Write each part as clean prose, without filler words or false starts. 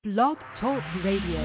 Blog Talk Radio.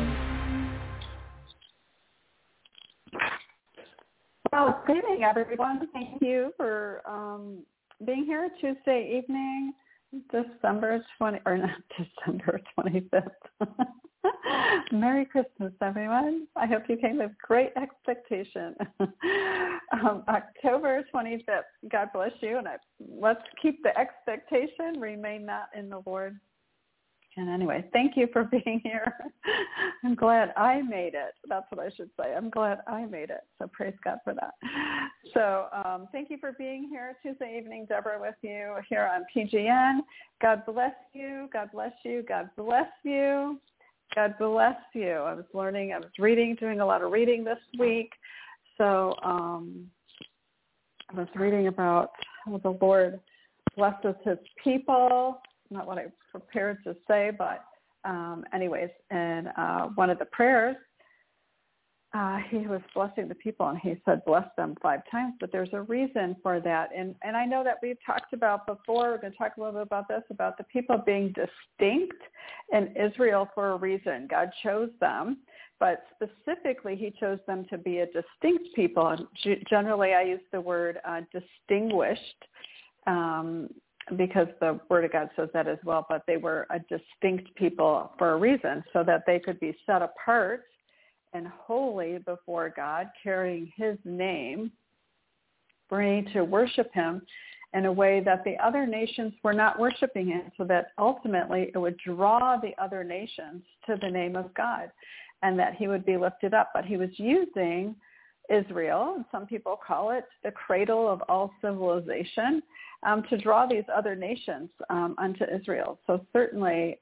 Well, good evening, everyone. Thank you for being here Tuesday evening, December 25th. Merry Christmas, everyone. I hope you came with great expectation. October 25th. God bless you, and let's keep the expectation, remain that in the Lord. And anyway, thank you for being here. I'm glad I made it. That's what I should say. I'm glad I made it. So praise God for that. So thank you for being here Tuesday evening. Deborah with you here on PGN. God bless you. God bless you. God bless you. God bless you. I was reading, doing a lot of reading this week. So I was reading about how the Lord blesses his people. Not what I prepared to say, but anyways, and one of the prayers, he was blessing the people, and he said, bless them 5 times, but there's a reason for that. And I know that we've talked about before, we're going to talk a little bit about this, about the people being distinct in Israel for a reason. God chose them, but specifically he chose them to be a distinct people. And generally I use the word distinguished, because the Word of God says that as well, but they were a distinct people for a reason, so that they could be set apart and holy before God, carrying his name, ready to worship him in a way that the other nations were not worshiping him, so that ultimately it would draw the other nations to the name of God and that he would be lifted up. But he was using Israel, and some people call it the cradle of all civilization, to draw these other nations unto Israel. So certainly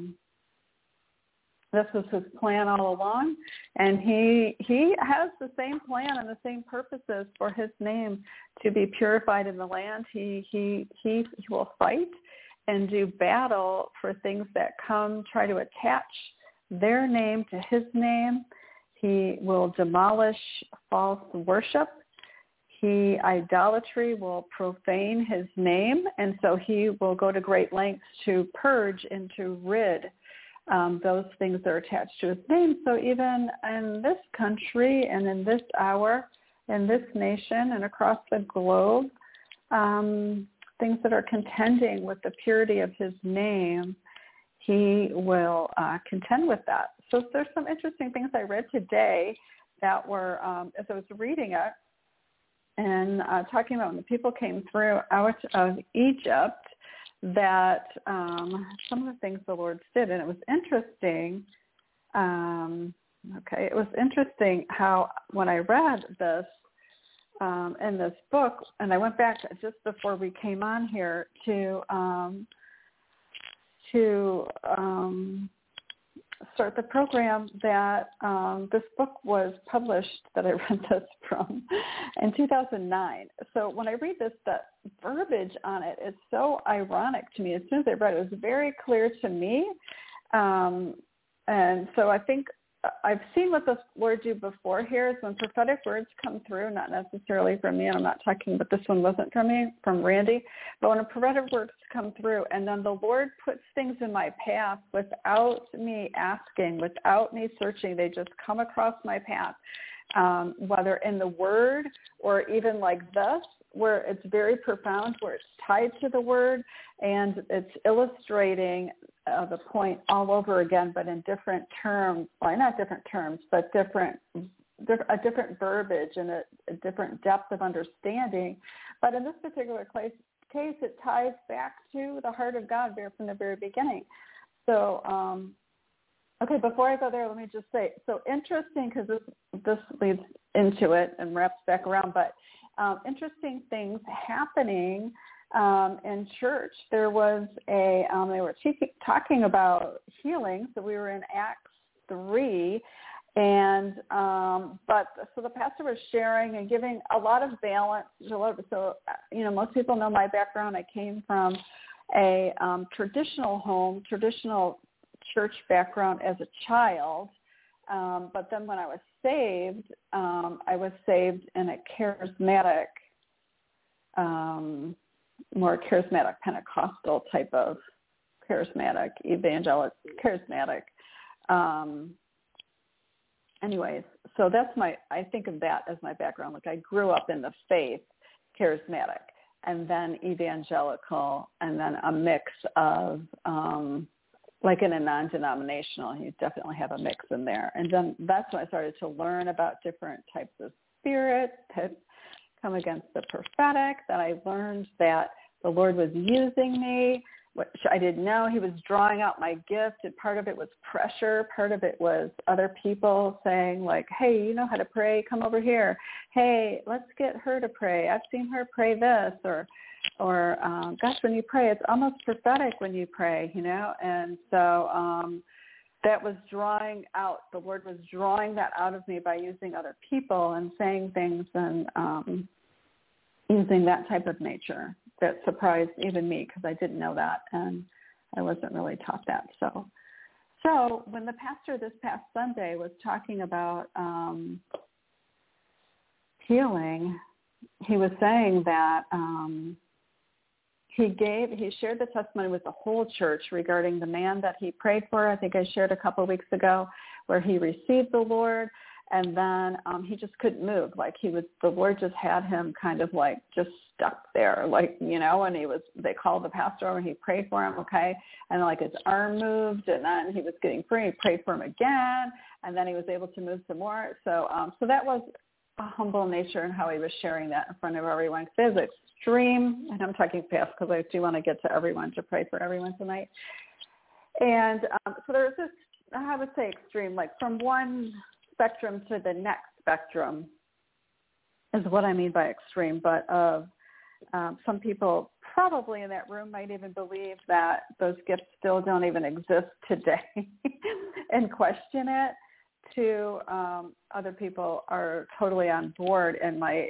this was his plan all along, and he has the same plan and the same purposes for his name to be purified in the land. He will fight and do battle for things that try to attach their name to his name. He will demolish false worship. Idolatry will profane his name, and so he will go to great lengths to purge and to rid those things that are attached to his name. So even in this country and in this hour, in this nation and across the globe, things that are contending with the purity of his name, he will contend with that. So there's some interesting things I read today that were, as I was reading it, and talking about when the people came through out of Egypt, that some of the things the Lord did, and it was interesting. It was interesting how when I read this in this book, and I went back just before we came on here to start the program, that this book was published, that I read this from, in 2009. So when I read this, the verbiage on it is so ironic to me. As soon as I read it, it was very clear to me. And so I think I've seen what the Lord do before here is when prophetic words come through, not necessarily from me, and I'm not talking, but this one wasn't from me, from Randy, but when a prophetic words come through and then the Lord puts things in my path without me asking, without me searching, they just come across my path, whether in the word or even like this, where it's very profound, where it's tied to the word and it's illustrating the point all over again, but in different terms, well, not different terms, but a different verbiage and a different depth of understanding. But in this particular case, it ties back to the heart of God from the very beginning. So, okay, before I go there, let me just say, so interesting, because this leads into it and wraps back around, but interesting things happening in church. There was they were talking about healing. So we were in Acts 3, and so the pastor was sharing and giving a lot of balance. So most people know my background. I came from a traditional church background as a child, but then when I was saved in a charismatic more charismatic Pentecostal type of charismatic, evangelical, charismatic anyways, so that's I think of that as my background. Like, I grew up in the faith, charismatic, and then evangelical, and then a mix of, like in a non-denominational, you definitely have a mix in there. And then that's when I started to learn about different types of spirits that come against the prophetic, that I learned that the Lord was using me, which I didn't know. He was drawing out my gift, and part of it was pressure. Part of it was other people saying, like, hey, you know how to pray? Come over here. Hey, let's get her to pray. I've seen her pray this. Or gosh, when you pray, it's almost prophetic when you pray, you know. And so that was drawing out, the Lord was drawing that out of me by using other people and saying things and using that type of nature that surprised even me, because I didn't know that and I wasn't really taught that. So when the pastor this past Sunday was talking about healing, he was saying that he shared the testimony with the whole church regarding the man that he prayed for. I think I shared a couple of weeks ago, where he received the Lord, and then he just couldn't move. Like, the Lord just had him kind of like just stuck there, like, you know, and they called the pastor over and he prayed for him. Okay. And like his arm moved, and then he was getting free. He prayed for him again, and then he was able to move some more. So that was a humble nature in how he was sharing that in front of everyone. It was extreme, and I'm talking fast because I do want to get to everyone, to pray for everyone tonight. And so there's this, I would say extreme, like from one spectrum to the next spectrum is what I mean by extreme. But some people probably in that room might even believe that those gifts still don't even exist today and question it, to other people are totally on board and might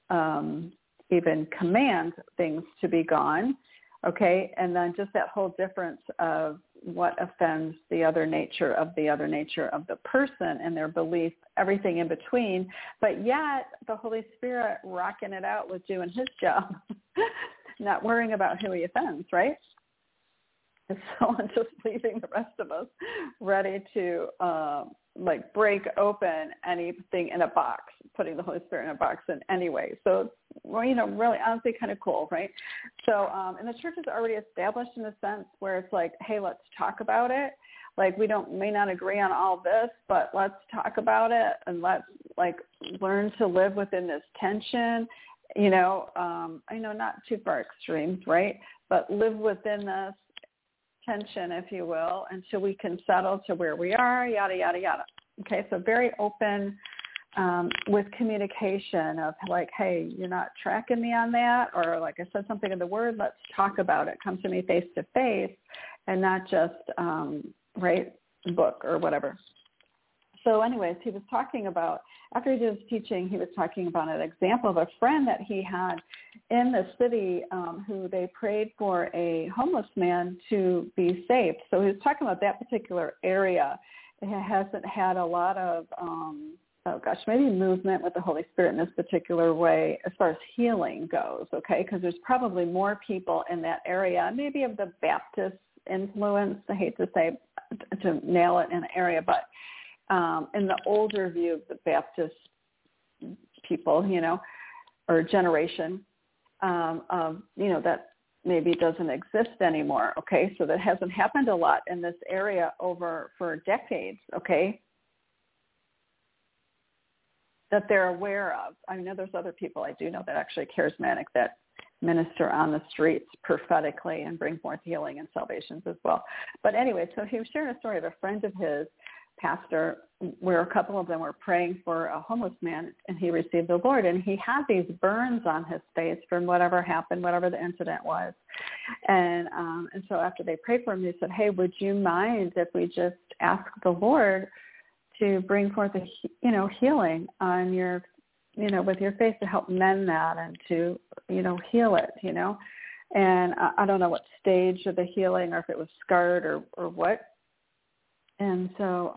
even command things to be gone. Okay. And then just that whole difference of what offends the other nature of the person and their belief, everything in between. But yet the Holy Spirit rocking it out with doing his job, not worrying about who he offends, right? And so I'm just leaving the rest of us ready to like break open anything in a box, putting the Holy Spirit in a box in any way. So, well, you know, really honestly kind of cool, right? So, and the church is already established in a sense where it's like, hey, let's talk about it. Like, we may not agree on all this, but let's talk about it, and let's like learn to live within this tension. You know, I know not too far extremes, right? But live within this tension, if you will, until we can settle to where we are, yada, yada, yada. Okay, so very open with communication of like, hey, you're not tracking me on that, or like I said something in the Word, let's talk about it. Come to me face to face and not just, right, book or whatever. So anyways, he was talking about, after he did his teaching, he was talking about an example of a friend that he had in the city who they prayed for a homeless man to be saved. So he was talking about that particular area. It hasn't had a lot of, maybe movement with the Holy Spirit in this particular way as far as healing goes, okay? Because there's probably more people in that area, maybe of the Baptist influence, I hate to say, to nail it in an area, but in the older view of the Baptist people, you know, or generation, you know, that maybe doesn't exist anymore, okay? So that hasn't happened a lot in this area for decades, okay, that they're aware of. I know there's other people I do know that actually charismatic that minister on the streets prophetically and bring forth healing and salvations as well. But anyway, so he was sharing a story of a friend of his, pastor, where a couple of them were praying for a homeless man, and he received the Lord, and he had these burns on his face from whatever happened, whatever the incident was. And so after they prayed for him, they said, hey, would you mind if we just ask the Lord to bring forth healing on your, with your face, to help mend that and to, heal it, And I don't know what stage of the healing, or if it was scarred or what. And so,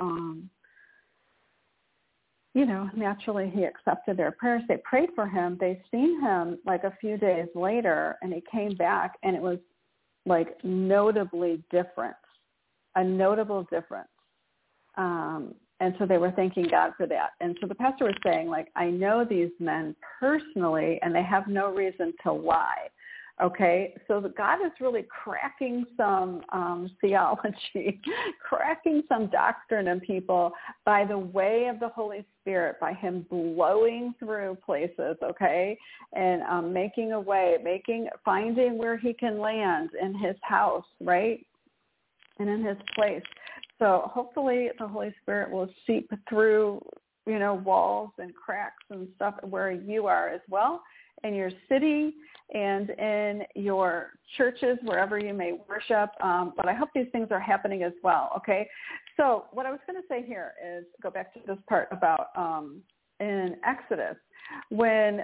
naturally he accepted their prayers. They prayed for him. They seen him like a few days later, and he came back, and it was like notably different, a notable difference. And so they were thanking God for that. And so the pastor was saying, like, I know these men personally, and they have no reason to lie. Okay, so God is really cracking some theology, cracking some doctrine in people by the way of the Holy Spirit, by him blowing through places, okay, and making a way, finding where he can land in his house, right, and in his place. So hopefully the Holy Spirit will seep through, walls and cracks and stuff where you are as well, in your city and in your churches, wherever you may worship. But I hope these things are happening as well, okay? So what I was going to say here is go back to this part about in Exodus when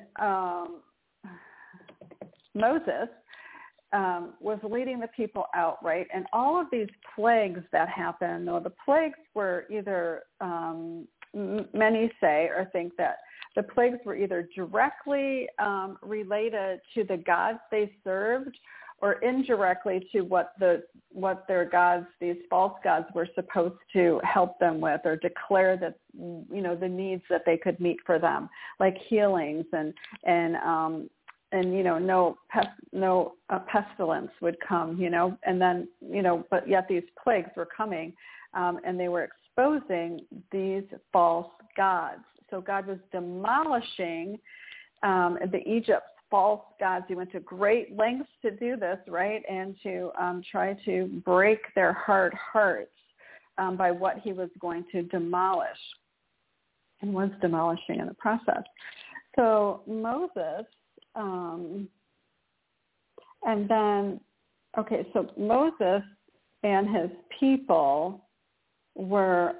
Moses was leading the people out, right? And all of these plagues that happened, or the plagues were either, many say or think that the plagues were either directly related to the gods they served or indirectly to what their gods, these false gods, were supposed to help them with or declare that, the needs that they could meet for them, like healings and no pestilence would come, and then, but yet these plagues were coming, and they were exposing these false gods. So God was demolishing the Egypt's false gods. He went to great lengths to do this, right, and to try to break their hard hearts by what he was going to demolish and was demolishing in the process. So Moses, and then, okay, so Moses and his people were,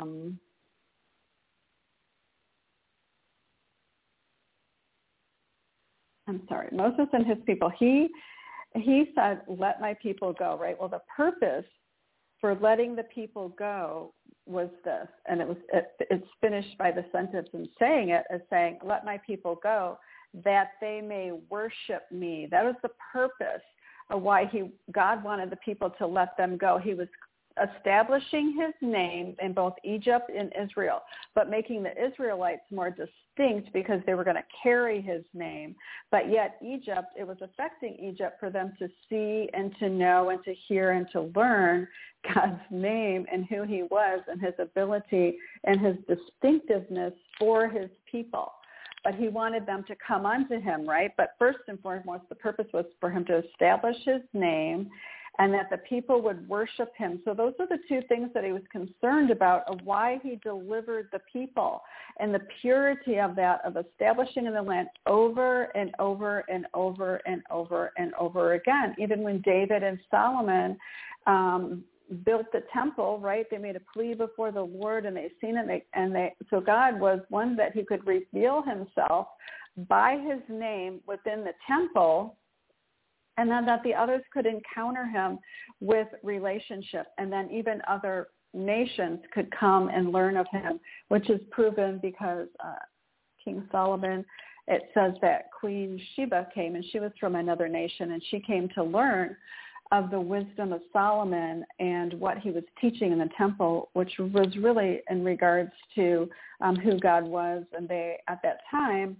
Moses and his people, he said, let my people go, right? Well, the purpose for letting the people go was this, and it's finished by the sentence in saying it as saying, let my people go, that they may worship me. That was the purpose of why God wanted the people to let them go. He was establishing his name in both Egypt and Israel, but making the Israelites more distinct because they were going to carry his name. But yet Egypt, it was affecting Egypt for them to see and to know and to hear and to learn God's name and who he was and his ability and his distinctiveness for his people. But he wanted them to come unto him, right? But first and foremost, the purpose was for him to establish his name and that the people would worship him. So those are the two things that he was concerned about of why he delivered the people, and the purity of that, of establishing in the land over and over and over and over and over again. Even when David and Solomon built the temple, right? They made a plea before the Lord, and they seen it, so God was one that he could reveal himself by his name within the temple, and then that the others could encounter him with relationship, and then even other nations could come and learn of him, which is proven because King Solomon, it says that Queen Sheba came, and she was from another nation, and she came to learn of the wisdom of Solomon and what he was teaching in the temple, which was really in regards to who God was. And they, at that time,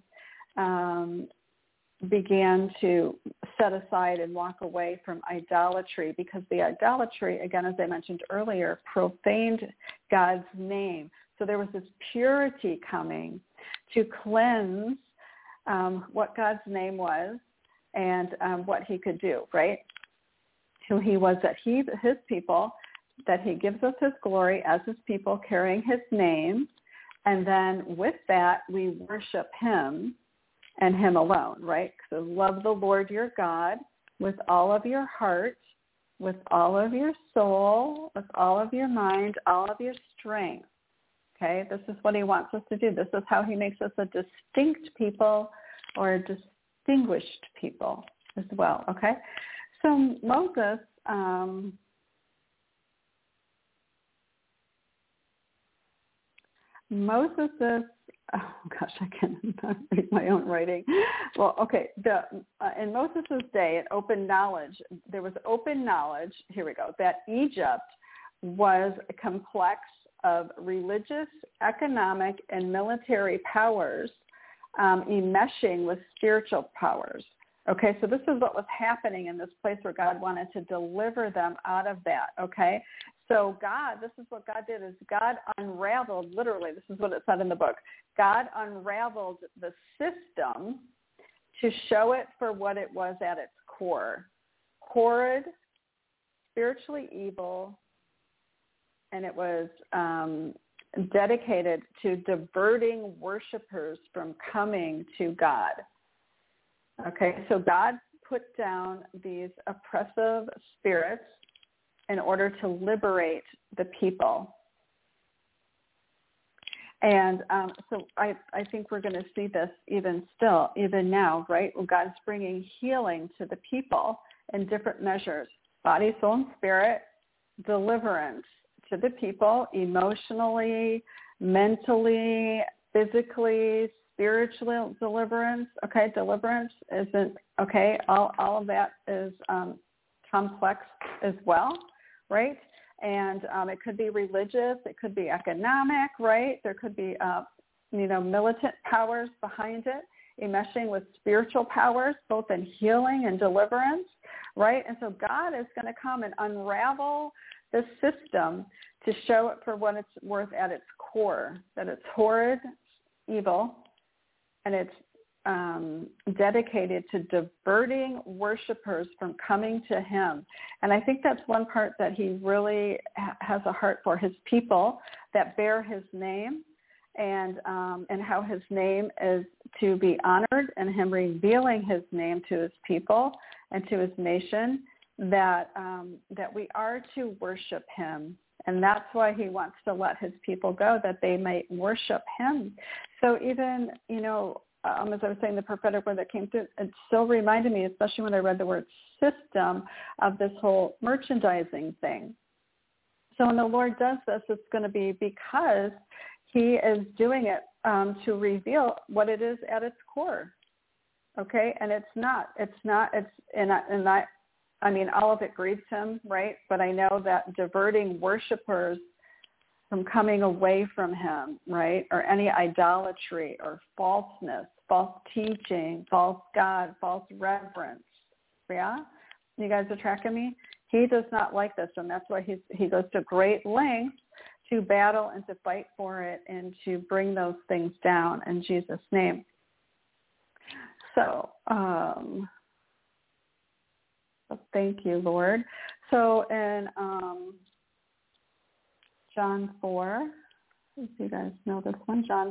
began to set aside and walk away from idolatry, because the idolatry, again, as I mentioned earlier, profaned God's name. So there was this purity coming to cleanse what God's name was and what he could do, right? Who he was, that his people, that he gives us his glory as his people carrying his name. And then with that, we worship him and him alone, right? So love the Lord your God with all of your heart, with all of your soul, with all of your mind, all of your strength. Okay, this is what he wants us to do. This is how he makes us a distinct people or a distinguished people as well, okay? So Moses, oh gosh, I can't read my own writing. Well, okay, in Moses' day, there was open knowledge, here we go, that Egypt was a complex of religious, economic, and military powers enmeshing with spiritual powers. Okay, so this is what was happening in this place where God wanted to deliver them out of that, okay? So God, this is what God did, is God unraveled, literally, this is what it said in the book, God unraveled the system to show it for what it was at its core. Horrid, spiritually evil, and it was dedicated to diverting worshipers from coming to God. Okay, so God put down these oppressive spirits in order to liberate the people. And so I think we're going to see this even now, right? Well, God's bringing healing to the people in different measures, body, soul, and spirit, deliverance to the people emotionally, mentally, physically, spiritual deliverance. Okay, deliverance isn't, okay, all of that is complex as well, right? And it could be religious, it could be economic, right? There could be, militant powers behind it, enmeshing with spiritual powers, both in healing and deliverance, right? And so God is going to come and unravel the system to show it for what it's worth at its core, that it's horrid, evil, and it's dedicated to diverting worshipers from coming to him. And I think that's one part that he really has a heart for, his people that bear his name, and how his name is to be honored, and him revealing his name to his people and to his nation, that we are to worship him. And that's why he wants to let his people go, that they might worship him. So even, as I was saying, the prophetic word that came through, it still reminded me, especially when I read the word system, of this whole merchandising thing. So when the Lord does this, it's going to be because he is doing it to reveal what it is at its core. Okay? And all of it grieves him, right? But I know that diverting worshipers from coming away from him, right, or any idolatry or falseness, false teaching, false God, false reverence, yeah? You guys are tracking me? He does not like this, and that's why he goes to great lengths to battle and to fight for it and to bring those things down in Jesus' name. So, thank you, Lord. So in John 4, if you guys know this one, John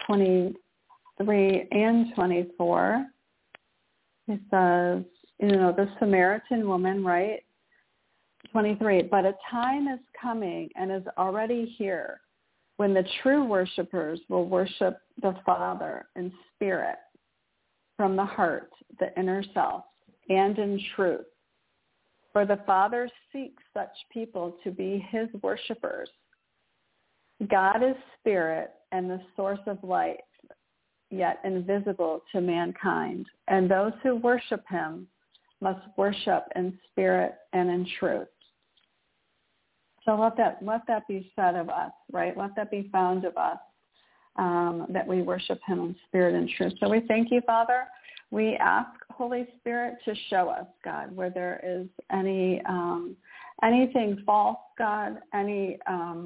4:23 and 24, he says, the Samaritan woman, right? 23, but a time is coming and is already here when the true worshipers will worship the Father in spirit, from the heart, the inner self, and in truth. For the Father seeks such people to be his worshipers. God is spirit and the source of life, yet invisible to mankind. And those who worship him must worship in spirit and in truth. So let that be said of us, right? Let that be found of us, that we worship him in spirit and truth. So we thank you, Father. We ask, Holy Spirit, to show us, God, where there is anything false, God, any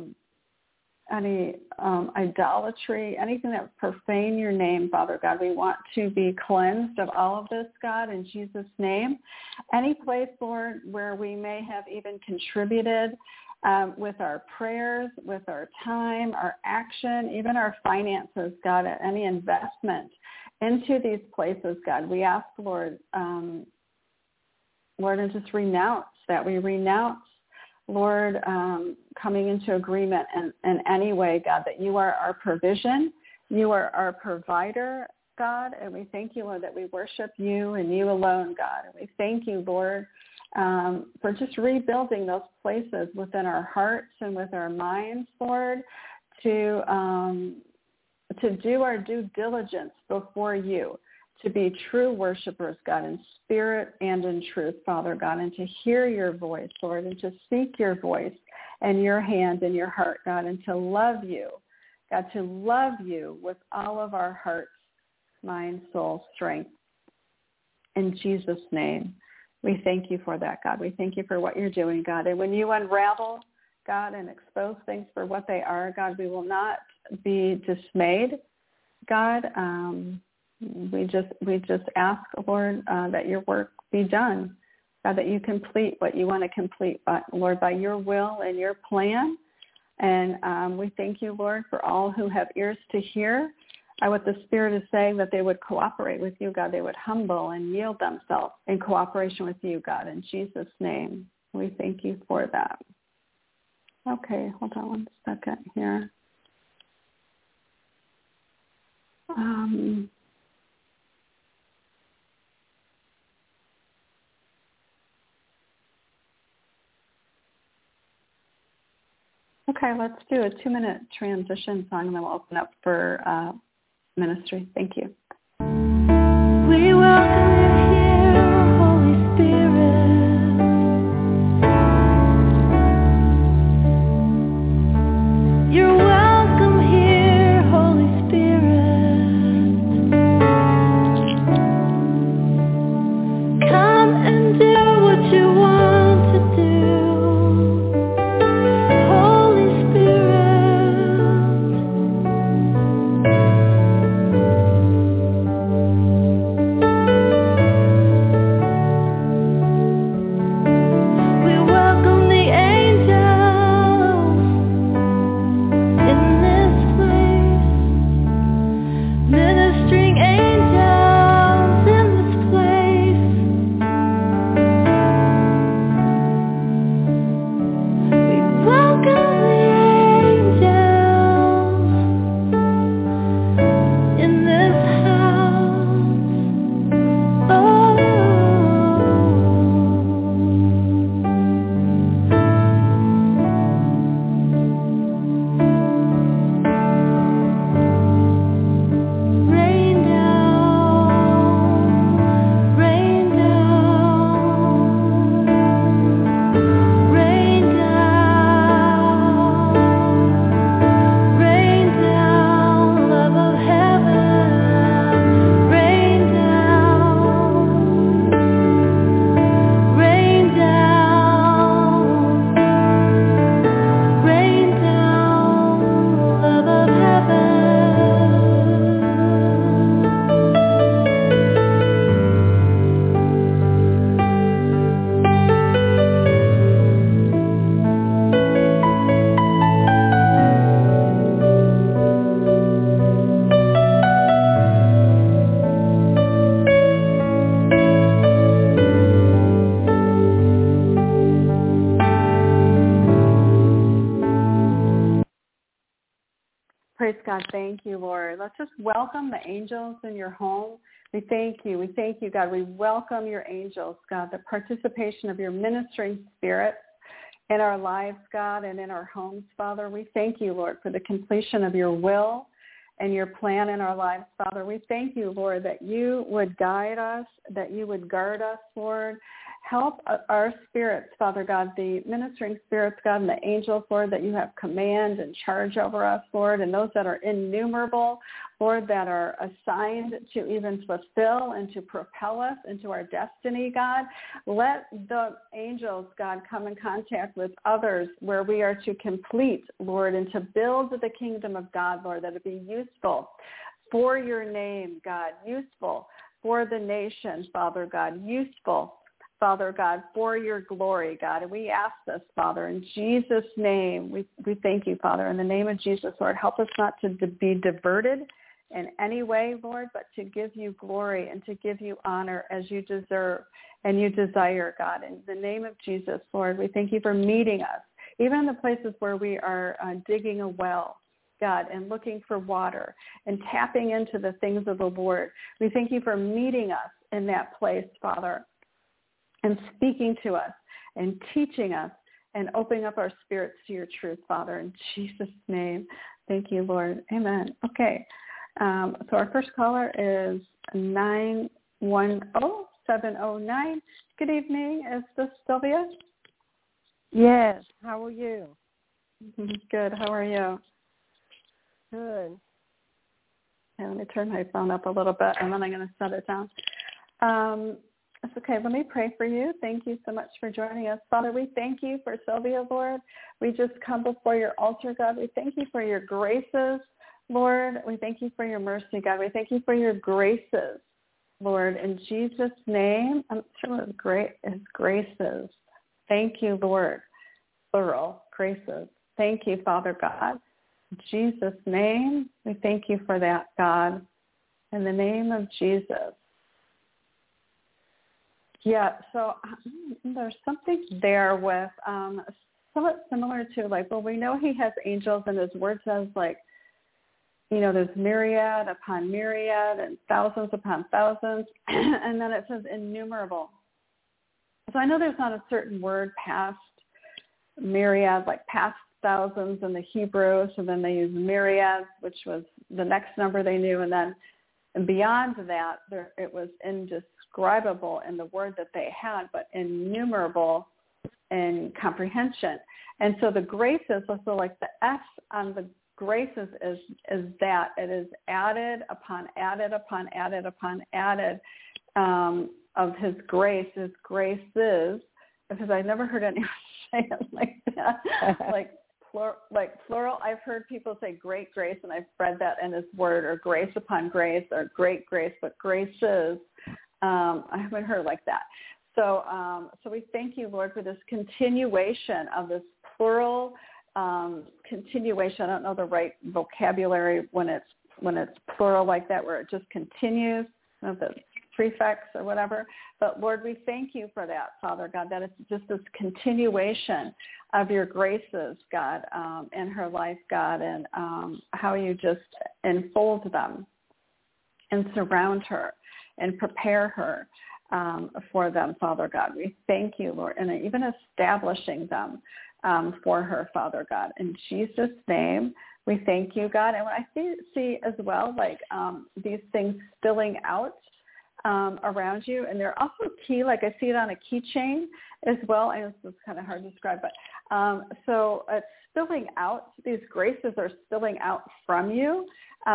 idolatry, anything that would profane your name, Father God. We want to be cleansed of all of this, God, in Jesus' name. Any place, Lord, where we may have even contributed with our prayers, with our time, our action, even our finances, God, at any investment into these places, God, we ask, Lord, to just renounce that. We renounce, Lord, coming into agreement in any way, God, that you are our provision, you are our provider, God, and we thank you, Lord, that we worship you and you alone, God. And we thank you, Lord, for just rebuilding those places within our hearts and with our minds, Lord, to do our due diligence before you, to be true worshipers, God, in spirit and in truth, Father God, and to hear your voice, Lord, and to seek your voice and your hand and your heart, God, and to love you, God, to love you with all of our hearts, mind, soul, strength. In Jesus' name, we thank you for that, God. We thank you for what you're doing, God. And when you unravel, God, and expose things for what they are, God, we will not be dismayed, God. We just ask, Lord, that your work be done, God, that you complete what you want to complete, Lord, by your will and your plan. And we thank you, Lord, for all who have ears to hear what the Spirit is saying, that they would cooperate with you, God. They would humble and yield themselves in cooperation with you, God. In Jesus' name, we thank you for that. Okay, hold on one second here. Okay, let's do a 2-minute transition song, and then we'll open up for ministry. Thank you. We welcome you here, Holy Spirit. You're welcome here, Holy Spirit. Come and do what you want to do. Holy Spirit. Praise God. Thank you, Lord. Let's just welcome the angels in your home. We thank you. We thank you, God. We welcome your angels, God, the participation of your ministering spirit in our lives, God, and in our homes, Father. We thank you, Lord, for the completion of your will and your plan in our lives, Father. We thank you, Lord, that you would guide us, that you would guard us, Lord. Help our spirits, Father God, the ministering spirits, God, and the angels, Lord, that you have command and charge over us, Lord, and those that are innumerable, Lord, that are assigned to even fulfill and to propel us into our destiny, God. Let the angels, God, come in contact with others where we are to complete, Lord, and to build the kingdom of God, Lord, that it be useful for your name, God, useful for the nation, Father God, useful, Father God, for your glory, God. And we ask this, Father, in Jesus' name. We thank you, Father, in the name of Jesus, Lord. Help us not to be diverted in any way, Lord, but to give you glory and to give you honor as you deserve and you desire, God. In the name of Jesus, Lord, we thank you for meeting us, even in the places where we are digging a well, God, and looking for water and tapping into the things of the Lord. We thank you for meeting us in that place, Father, and speaking to us and teaching us and opening up our spirits to your truth, Father, in Jesus' name. Thank you, Lord. Amen. Okay. So our first caller is 910-709. Good evening. Is this Sylvia? Yes. How are you? Good. How are you? Good. Okay, let me turn my phone up a little bit, and then I'm going to set it down. It's okay. Let me pray for you. Thank you so much for joining us. Father, we thank you for Sylvia, Lord. We just come before your altar, God. We thank you for your graces, Lord. We thank you for your mercy, God. We thank you for your graces, Lord. In Jesus' name, I'm sure it was great. His graces. Thank you, Lord. Plural, graces. Thank you, Father God. In Jesus' name, we thank you for that, God. In the name of Jesus. Yeah, so there's something there with somewhat similar to, like, well, we know he has angels, and his word says, like, you know, there's myriad upon myriad and thousands upon thousands, and then it says innumerable. So I know there's not a certain word past myriad, like past thousands in the Hebrew, so then they use myriad, which was the next number they knew, and then beyond that, it was indescribable in the word that they had, but innumerable in comprehension. And so the graces, so like the S on the graces is that it is added upon added upon added upon added of his grace. His graces, because I never heard anyone say it like that, like plural. I've heard people say great grace, and I've read that in his word, or grace upon grace, or great grace, but graces, I haven't heard like that. So we thank you, Lord, for this continuation of this plural continuation. I don't know the right vocabulary when it's plural like that, where it just continues, you know, the prefix or whatever. But Lord, we thank you for that, Father God, that it's just this continuation of your graces, God, in her life, God, and how you just enfold them and surround her and prepare her for them, Father God. We thank you, Lord, and even establishing them for her, Father God. In Jesus' name, we thank you, God. And when I see as well, like these things spilling out around you, and they're also key, like I see it on a keychain as well. I know this is kind of hard to describe, but so it's spilling out. These graces are spilling out from you.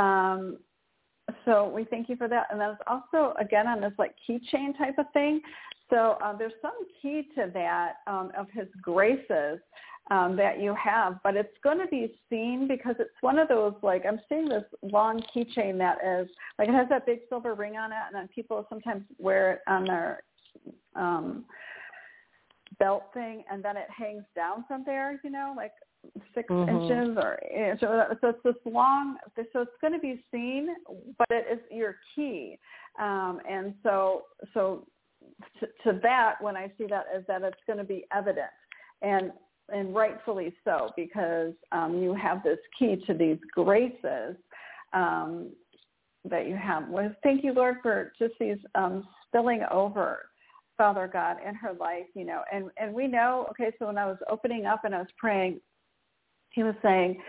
So we thank you for that. And that's also, again, on this like keychain type of thing. So there's some key to that of his graces that you have, but it's going to be seen because it's one of those, like, I'm seeing this long keychain that is, like, it has that big silver ring on it, and then people sometimes wear it on their belt thing, and then it hangs down from there, you know, like 6 inches, or so it's this long, so it's going to be seen, but it is your key. And so to that, when I see that, is that it's going to be evident, and rightfully so, because you have this key to these graces that you have. Well, thank you, Lord, for just these spilling over, Father God, in her life, you know. And we know, okay, so when I was opening up and I was praying, he was saying,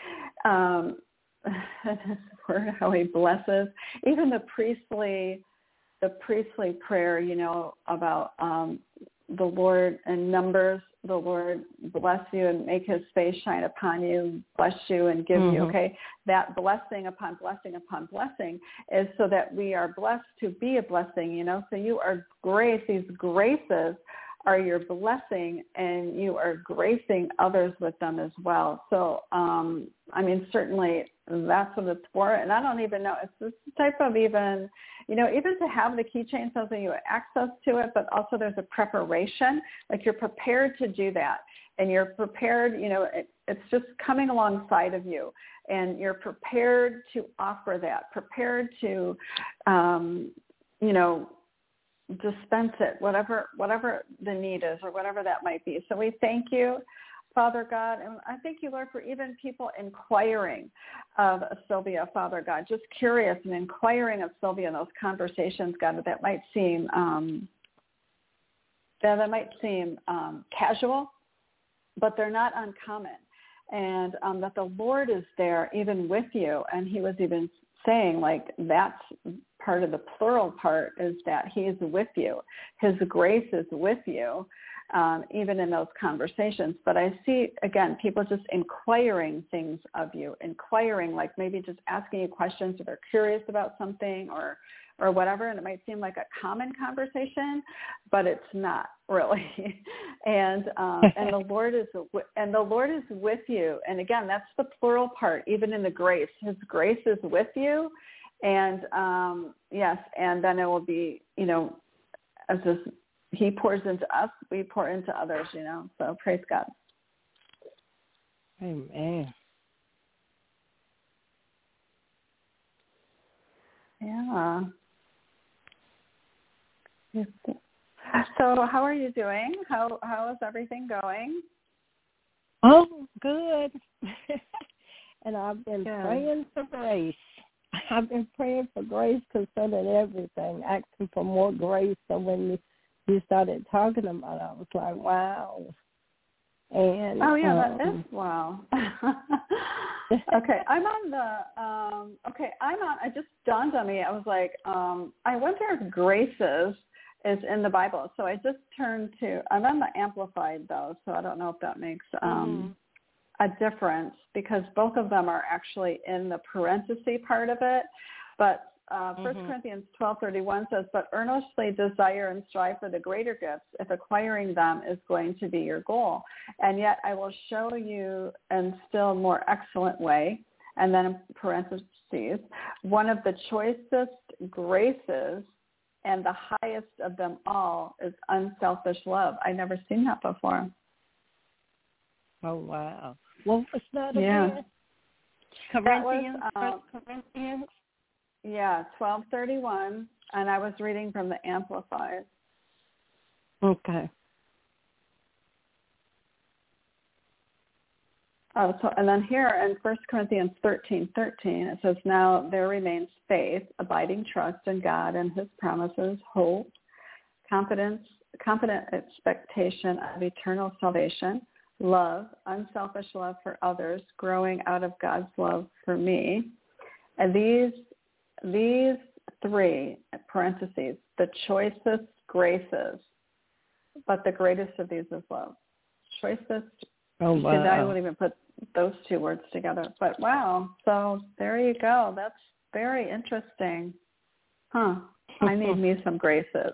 how he blesses, even the priestly prayer, you know, about the Lord in Numbers, the Lord bless you and make his face shine upon you, bless you and give you, okay? That blessing upon blessing upon blessing is so that we are blessed to be a blessing, you know? So you are grace. These graces are your blessing, and you are gracing others with them as well. So, I mean, certainly that's what it's for. And I don't even know, it's this type of even, you know, even to have the keychain so that you have access to it, but also there's a preparation, like you're prepared to do that. And you're prepared, you know, it's just coming alongside of you. And you're prepared to offer that, prepared to, you know, dispense it, whatever the need is or whatever that might be. So we thank you, Father God, and I thank you, Lord, for even people inquiring of Sylvia, Father God, just curious and inquiring of Sylvia in those conversations, God, that might seem casual, but they're not uncommon, and that the Lord is there even with you. And he was even saying, like, that's part of the plural part, is that he is with you. His grace is with you. even in those conversations. But I see, again, people just inquiring things of you, inquiring, like maybe just asking you questions if they're curious about something or whatever, and it might seem like a common conversation, but it's not really. And the Lord is with you. And again, that's the plural part, even in the grace. His grace is with you. And yes, and then it will be, as he pours into us, we pour into others, So praise God. Amen. Yeah. So how are you doing? How is everything going? Oh, good. And I've been praying for grace. I've been praying for grace concerning everything, asking for more grace. So when you started talking about it, I was like, wow. And that is wow. Okay, it just dawned on me. I was like, I wonder if graces is in the Bible. So I just turned to, I'm on the Amplified though, so I don't know if that makes a difference, because both of them are actually in the parenthesis part of it. But 1 Corinthians 12:31 says, but earnestly desire and strive for the greater gifts if acquiring them is going to be your goal. And yet I will show you in still more excellent way. And then in parentheses, one of the choicest graces and the highest of them all is unselfish love. I've never seen that before. Oh, wow. What was that again? Corinthians? Corinthians? Yeah, 12:31, and I was reading from the Amplified. Okay. And then here in 1 Corinthians 13:13, it says, now there remains faith, abiding trust in God and his promises, hope, confident expectation of eternal salvation, love, unselfish love for others, growing out of God's love for me. And these three, parentheses, the choicest graces, but the greatest of these is love. Choicest. Oh, wow. I wouldn't even put those two words together. But wow. So there you go. That's very interesting. Huh. I need me some graces.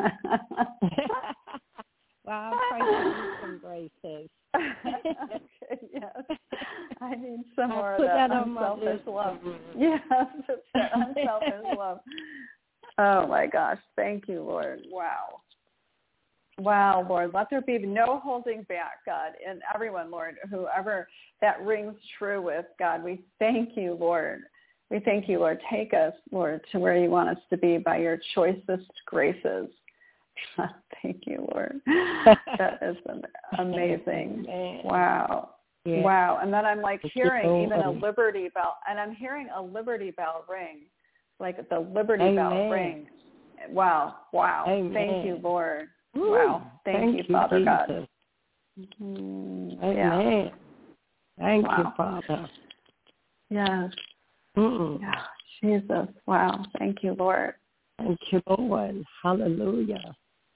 Well, I'll try to do some graces. Okay, yes. I need some more of that unselfish love. Yes, it's that unselfish love. Oh, my gosh. Thank you, Lord. Wow. Wow, Lord. Let there be no holding back, God, in everyone, Lord, whoever that rings true with, God. We thank you, Lord. We thank you, Lord. Take us, Lord, to where you want us to be by your choicest graces. Thank you, Lord. That is amazing. Wow. Yeah. Wow. And then I'm like hearing even a Liberty Bell, and I'm hearing a Liberty Bell ring, like the Liberty Bell ring. Wow. Wow. Amen. Thank you, Lord. Ooh, wow. Thank you, Father Jesus. God. Amen. Yeah. Thank you, Father. Yes. Yeah. Jesus. Wow. Thank you, Lord. Thank you, Lord. Hallelujah.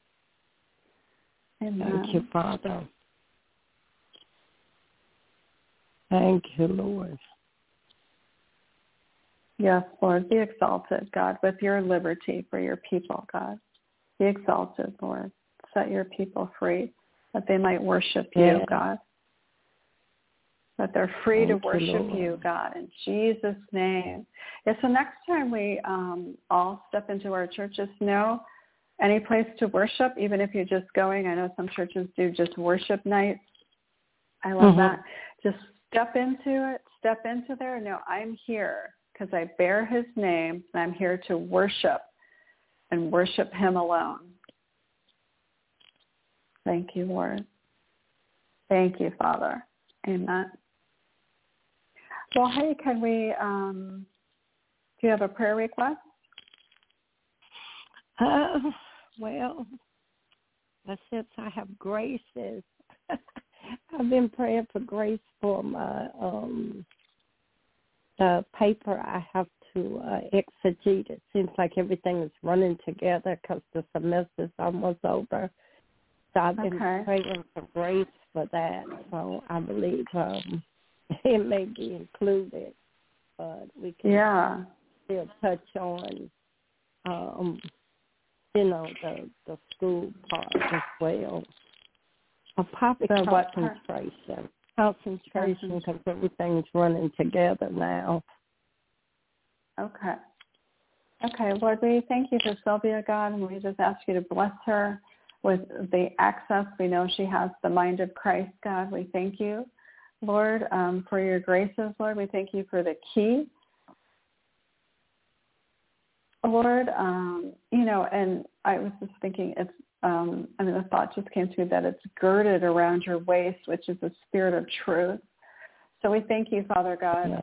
Amen. Thank you, Father. Thank you, Lord. Yes, Lord. Be exalted, God, with your liberty for your people, God. Be exalted, Lord. Set your people free that they might worship you, God. That they're free to worship you, God, in Jesus' name. Yeah, so next time we all step into our churches, know any place to worship, even if you're just going. I know some churches do just worship nights. I love that. Just step into it. Step into there. No, I'm here because I bear his name, and I'm here to worship and worship him alone. Thank you, Lord. Thank you, Father. Amen. Well, hey, can we, do you have a prayer request? Well, since I have graces, I've been praying for grace for my the paper I have to exegete. It seems like everything is running together because the semester's almost over. So I've been praying for grace for that. So I believe it may be included, but we can still touch on, the school part as well. Probably concentration, because everything's running together now. Okay, Lord, we thank you for Sylvia, God, and we just ask you to bless her with the access. We know she has the mind of Christ, God. We thank you, Lord, for your graces, Lord. We thank you for the key, Lord. And I was just thinking it's, the thought just came to me that it's girded around your waist, which is the spirit of truth. So we thank you, Father God,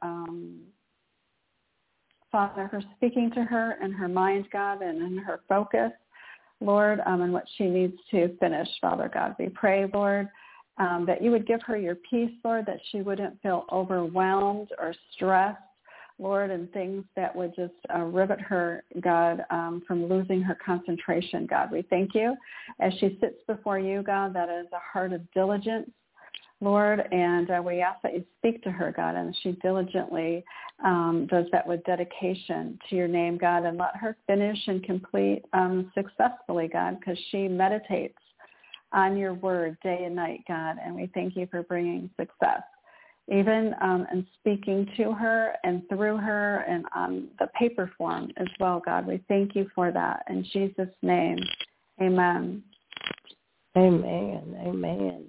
Father, for speaking to her and her mind, God, and in her focus, Lord, and what she needs to finish, Father God. We pray, Lord, that you would give her your peace, Lord, that she wouldn't feel overwhelmed or stressed, Lord, and things that would just rivet her, God, from losing her concentration, God. We thank you as she sits before you, God, that is a heart of diligence, Lord, and we ask that you speak to her, God, and she diligently does that with dedication to your name, God, and let her finish and complete successfully, God, because she meditates on your word day and night, God, and we thank you for bringing success, even in speaking to her and through her and on the paper form as well, God. We thank you for that. In Jesus' name, amen. Amen. Amen.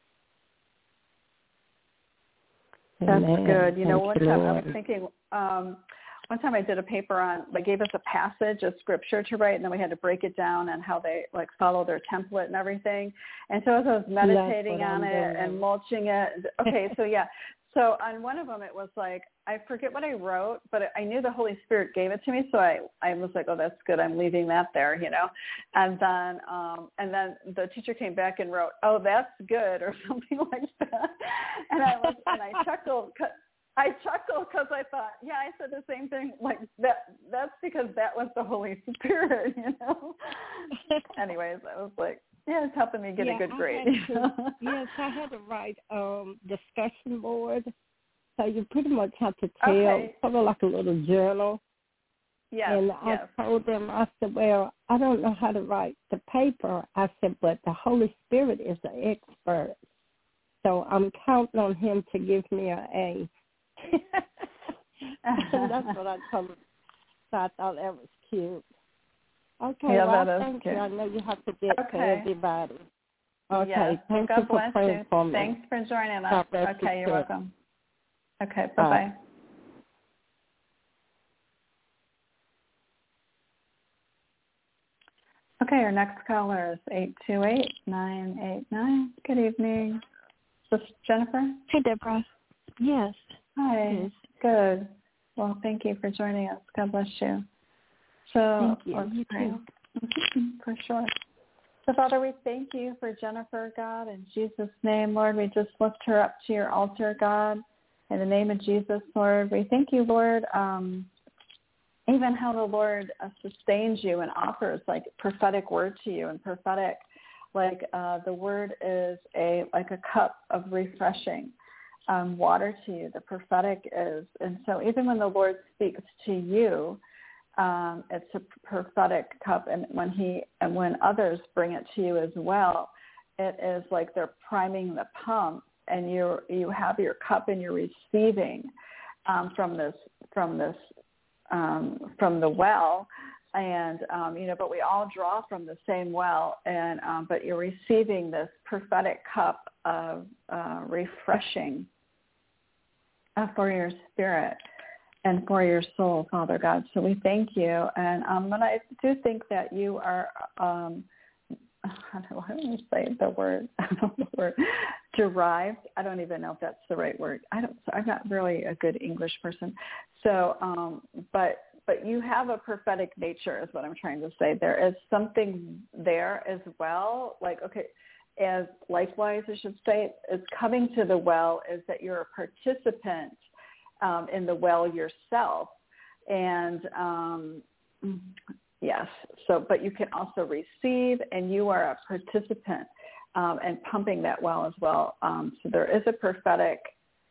That's Amen. good. One time Lord. I was thinking, one time I did a paper on, they gave us a passage of scripture to write, and then we had to break it down and how they follow their template and everything. And so as I was meditating on it and mulching it, so on one of them it was I forget what I wrote, but I knew the Holy Spirit gave it to me, so I was like, oh, that's good, I'm leaving that there, And then the teacher came back and wrote, oh, that's good, or something like that. And I chuckled. I chuckled because I thought, I said the same thing like that. That's because that was the Holy Spirit, Anyways, I was like, it's helping me get a good grade. I had to write discussion board. So you pretty much have to tell, sort of like a little journal. Yes. And I told them, I said, well, I don't know how to write the paper. I said, but the Holy Spirit is the expert. So I'm counting on him to give me an A. And that's what I told him. So I thought that was cute. Okay, thank you. I know you have to get to everybody. Okay, yes. thank God you for praying for me. Thanks for joining us. Okay, you're welcome. Okay, bye-bye. Okay, our next caller is 828-989. Good evening. Is this Jennifer? Hey, Deborah. Yes. Hi. Yes. Good. Well, thank you for joining us. God bless you. So, thank you. Let's You pray. too. For sure. So, Father, we thank you for Jennifer, God, in Jesus' name, Lord. We just lift her up to your altar, God, in the name of Jesus, Lord. We thank you, Lord, even how the Lord sustains you and offers prophetic word to you, and prophetic, the word is a cup of refreshing water to you. The prophetic is, and so even when the Lord speaks to you, it's a prophetic cup, and when others bring it to you as well, it is like they're priming the pump, and you have your cup and you're receiving from the well, and but we all draw from the same well, and but you're receiving this prophetic cup of refreshing for your spirit and for your soul, Father God. So we thank you, and but I do think that you are how do you say the word? I don't know the word. Derived. I don't even know if that's the right word. I'm not really a good English person. So, but you have a prophetic nature, is what I'm trying to say. There is something there as well. As likewise, I should say, is coming to the well is that you're a participant in the well yourself, and yes. So, but you can also receive, and you are a participant. and pumping that well as well. So there is a prophetic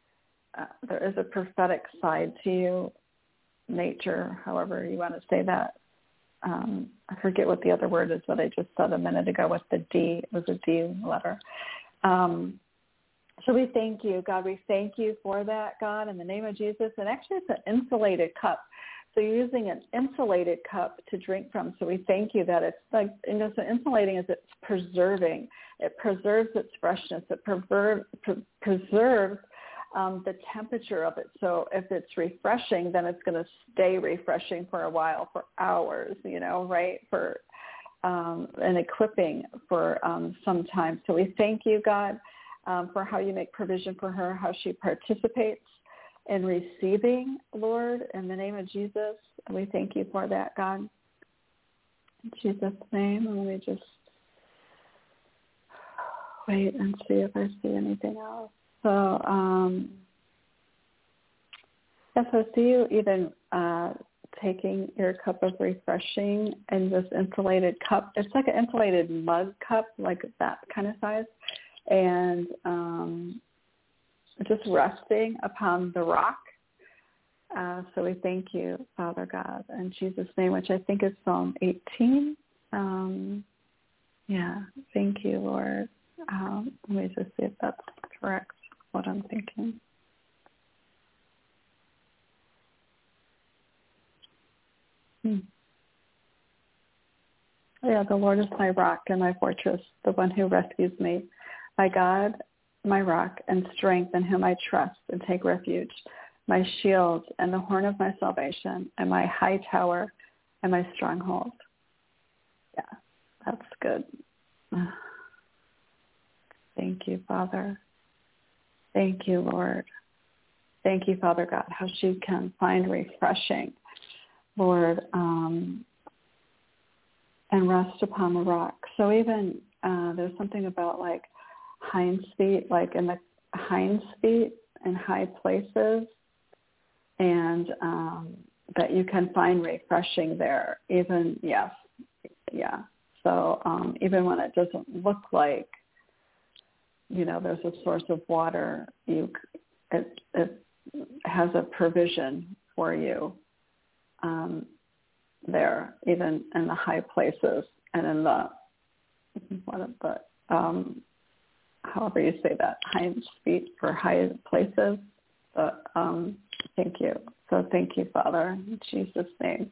side to you, nature, however you want to say that. I forget what the other word is that I just said a minute ago with the D. It was a D letter. So we thank you, God. We thank you for that, God, in the name of Jesus. And actually, it's an insulated cup. So you're using an insulated cup to drink from. So we thank you that it's like, so insulating is it's preserving. It preserves its freshness. It preserves the temperature of it. So if it's refreshing, then it's going to stay refreshing for a while, for hours, right? For an equipping for some time. So we thank you, God, for how you make provision for her, how she participates in receiving, Lord, in the name of Jesus. We thank you for that, God. In Jesus' name, let me just wait and see if I see anything else. So, so I see you even taking your cup of refreshing in this insulated cup. It's like an insulated mug cup, like that kind of size, and just resting upon the rock. So we thank you, Father God, in Jesus' name, which I think is Psalm 18. Thank you, Lord. Let me just see if that's correct, what I'm thinking. Yeah, the Lord is my rock and my fortress, the one who rescues me. My God, my rock and strength in whom I trust and take refuge, my shield and the horn of my salvation and my high tower and my stronghold. Yeah, that's good. Thank you, Father. Thank you, Lord. Thank you, Father God, how she can find refreshing, Lord, and rest upon the rock. So even there's something about like hinds feet, like in the hinds feet in high places, and that you can find refreshing there. Even So even when it doesn't look like, there's a source of water, it has a provision for you there, even in the high places and in the however you say that, hinds feet for high places. But thank you. So thank you, Father, in Jesus' name.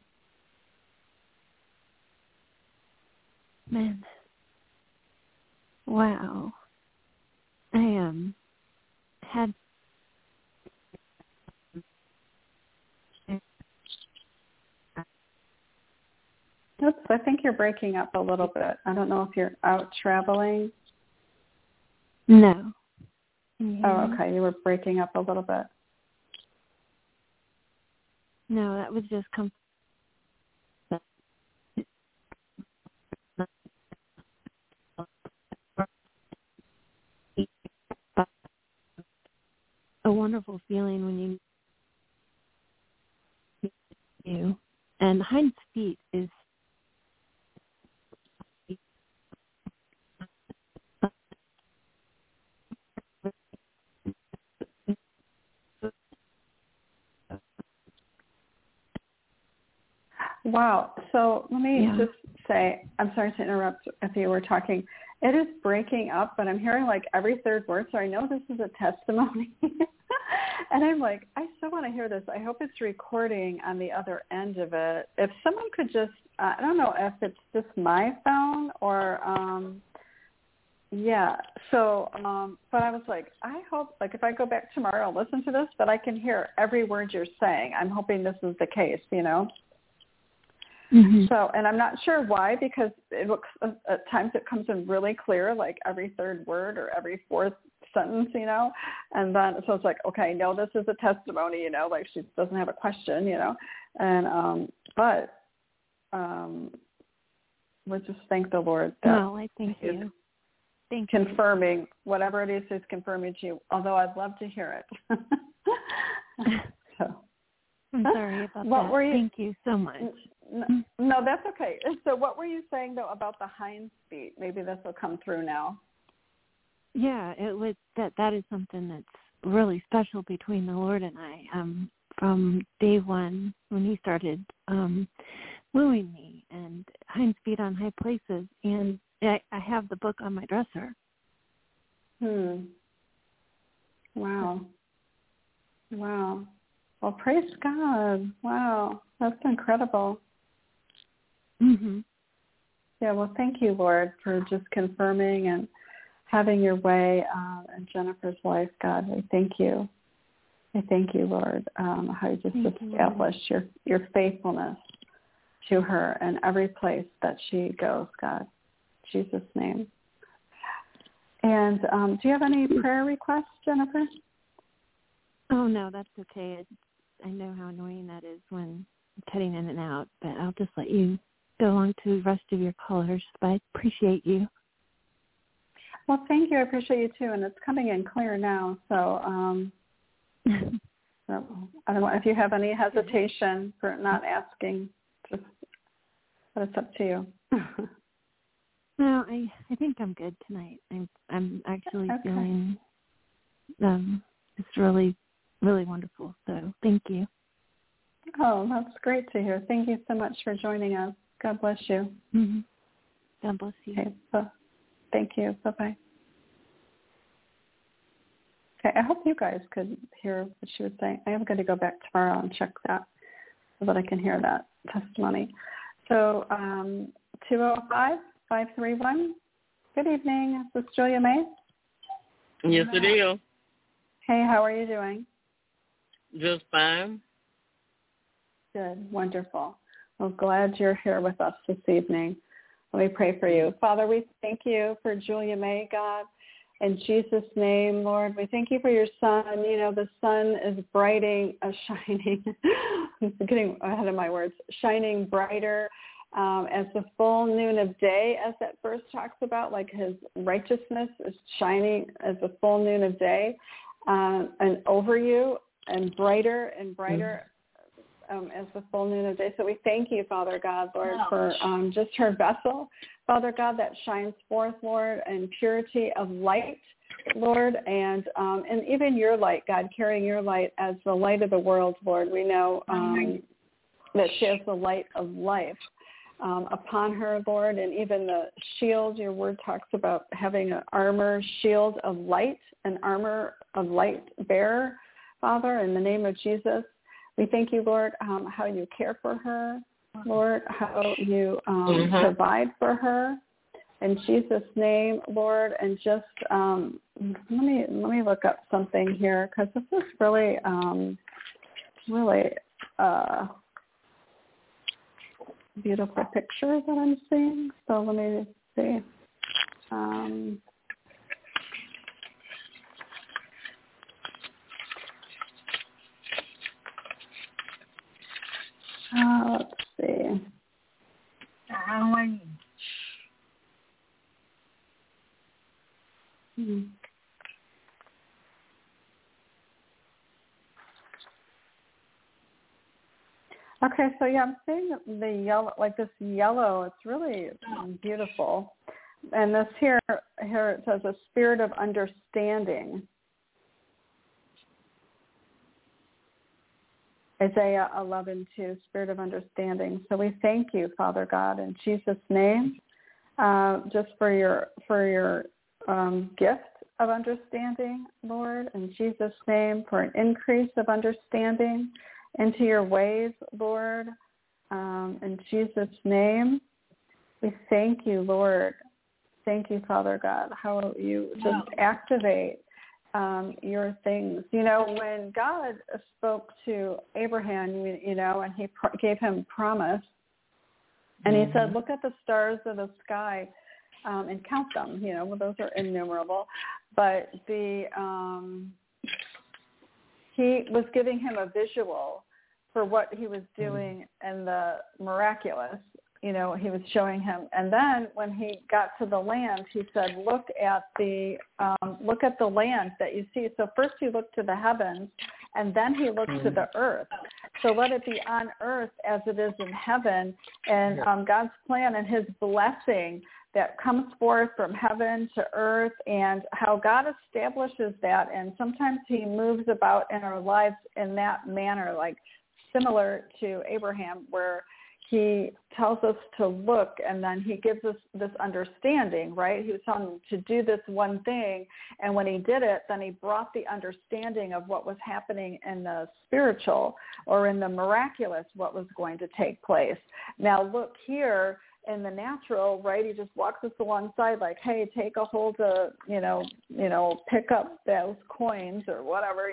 Man. Wow. I had Oops, I think you're breaking up a little bit. I don't know if you're out traveling. No. Oh, okay. You were breaking up a little bit. No, that was just a wonderful feeling when you and hinds feet is Wow. So let me just say, I'm sorry to interrupt if you were talking. It is breaking up, but I'm hearing like every third word, so I know this is a testimony. And I'm like, I still want to hear this. I hope it's recording on the other end of it. If someone could just, I don't know if it's just my phone or, So, but I was like, I hope, like if I go back tomorrow and listen to this, that I can hear every word you're saying. I'm hoping this is the case, Mm-hmm. So, and I'm not sure why, because it looks at times it comes in really clear, like every third word or every fourth sentence, and then so it's like, okay, no, this is a testimony, like she doesn't have a question, and we'll just thank the Lord. I thank you. Thank you. Confirming whatever it is he's confirming to you, although I'd love to hear it. So. I'm sorry about that. Thank you so much. No, that's okay. So what were you saying, though, about the hinds feet? Maybe this will come through now. Yeah, it was that is something that's really special between the Lord and I. From day one when he started wooing me, and Hinds Feet on High Places, and I have the book on my dresser. Wow. Well, praise God. Wow, that's incredible. Mhm. Yeah, well, thank you, Lord, for just confirming and having your way in Jennifer's life, God. We thank you. I thank you, Lord, how you just established your faithfulness to her in every place that she goes, God. In Jesus' name. And do you have any prayer requests, Jennifer? Oh, no, that's okay. I know how annoying that is when I'm cutting in and out, but I'll just let you go on to the rest of your callers, but I appreciate you. Well, thank you. I appreciate you, too, and it's coming in clear now, so so I don't know if you have any hesitation for not asking, but it's up to you. No, I think I'm good tonight. I'm actually feeling it's really, really wonderful. So thank you. Oh, that's great to hear. Thank you so much for joining us. God bless you. Mm-hmm. God bless you. Okay, so thank you. Bye-bye. Okay, I hope you guys could hear what she was saying. I am going to go back tomorrow and check that so that I can hear that testimony. So 205-531. Good evening. Is this Julia May? Yes, it is. Hey, how are you doing? Just fine. Good. Wonderful. Well, glad you're here with us this evening. Let me pray for you. Father, we thank you for Julia May, God. In Jesus' name, Lord, we thank you for your sun. You know, the sun is shining. I'm getting ahead of my words. Shining brighter as the full noon of day, as that verse talks about, like his righteousness is shining as the full noon of day, and over you, and brighter as the full noon of day. So we thank you, Father God, Lord, for just her vessel, Father God, that shines forth, Lord, in purity of light, Lord, and even your light, God, carrying your light as the light of the world, Lord. We know that she has the light of life upon her, Lord, and even the shield, your word talks about having an armor, shield of light, an armor of light bearer, Father, in the name of Jesus. We thank you, Lord, how you care for her, Lord, how you provide for her. In Jesus' name, Lord, and just let me look up something here because this is really beautiful picture that I'm seeing. So let me see. Let's see. Okay, so yeah, I'm seeing the yellow, like this yellow. It's really beautiful. And this here it says a spirit of understanding. Isaiah 11:2, spirit of understanding. So we thank you, Father God, in Jesus' name, just for your gift of understanding, Lord, in Jesus' name, for an increase of understanding into your ways, Lord, in Jesus' name. We thank you, Lord. Thank you, Father God, how you just activate your things. You know, when God spoke to Abraham, you know, and he gave him promise, and he said, look at the stars of the sky and count them. You know, well, those are innumerable. But he was giving him a visual for what he was doing in the miraculous. You know, he was showing him. And then when he got to the land, he said, look at the land that you see. So first he looked to the heavens, and then he looked to the earth. So let it be on earth as it is in heaven. And God's plan and his blessing that comes forth from heaven to earth, and how God establishes that. And sometimes he moves about in our lives in that manner, like similar to Abraham, where he tells us to look, and then he gives us this understanding, right? He was telling him to do this one thing, and when he did it, then he brought the understanding of what was happening in the spiritual or in the miraculous, what was going to take place. Now look here in the natural, right? He just walks us alongside like, hey, take a hold of, pick up those coins or whatever,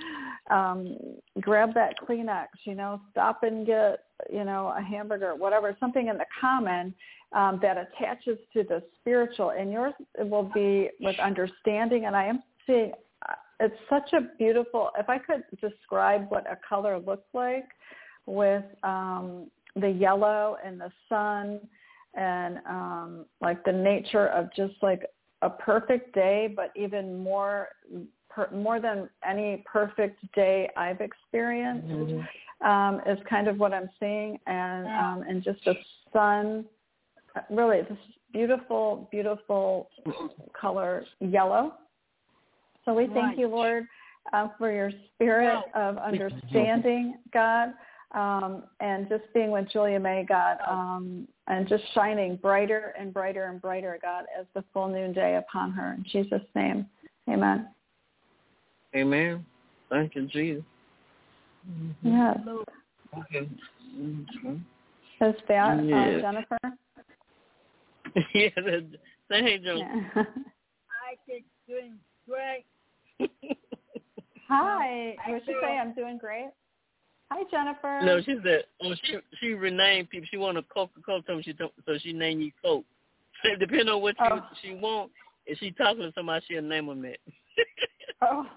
grab that Kleenex, stop and get, a hamburger, whatever, something in the common that attaches to the spiritual. And yours will be with understanding. And I am seeing, it's such a beautiful, if I could describe what a color looks like with the yellow and the sun, and like the nature of just like a perfect day, but even more than any perfect day I've experienced, is kind of what I'm seeing, and just the sun, really this beautiful, beautiful color, yellow. So we thank you, Lord, for your spirit of understanding, God. And just being with Julia May, God, and just shining brighter and brighter and brighter, God, as the full noonday upon her. In Jesus' name, amen. Amen. Thank you, Jesus. Yes. Okay. Is that Jennifer? Yeah, say hey, Joe. Yeah. I think doing great. Hi. Would she say I'm doing great? Hi, Jennifer. No, she said, she renamed people. She want a Coca-Cola, so she named you Coke. So depending on what she want, if she talking to somebody, she'll name them that. Oh.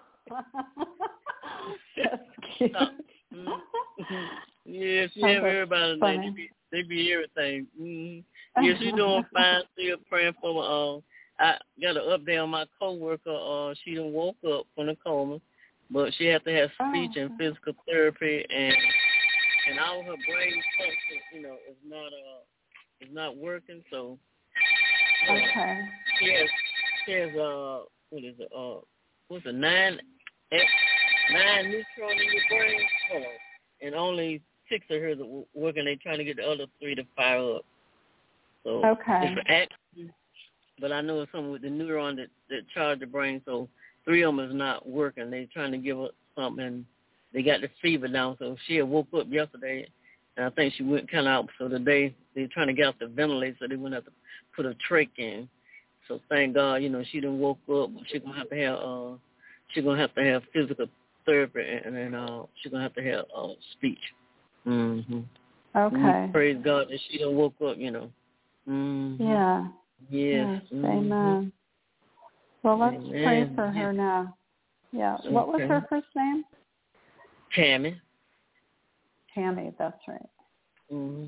That's cute. Yeah, she have everybody name. They be everything. Mm-hmm. Yeah, she's doing fine. Still praying for me. I got an update on my coworker. She done woke up from the coma, but she had to have speech and physical therapy, and all her brain function, is not working. So okay. She has what is it? What's it? 9 neutrons in your brain. Hold on. And only 6 of hers are working. They're trying to get the other 3 to fire up. So it's for action. But I know it's something with the neuron that charge the brain. So 3 of them is not working. They're trying to give her something. And they got the fever down. So she had woke up yesterday, and I think she went kind of out. So today they're trying to get off the ventilator, so they wouldn't have to put a trach in. So thank God, she done woke up. She's gonna have to have physical therapy, and then she's gonna have to have speech. Mm-hmm. Okay. Praise God that she done woke up. Mm-hmm. Yeah. Yes. Mm-hmm. Amen. Well, let's pray for her now. Yeah. Okay. What was her first name? Tammy. Tammy, that's right. Mm-hmm.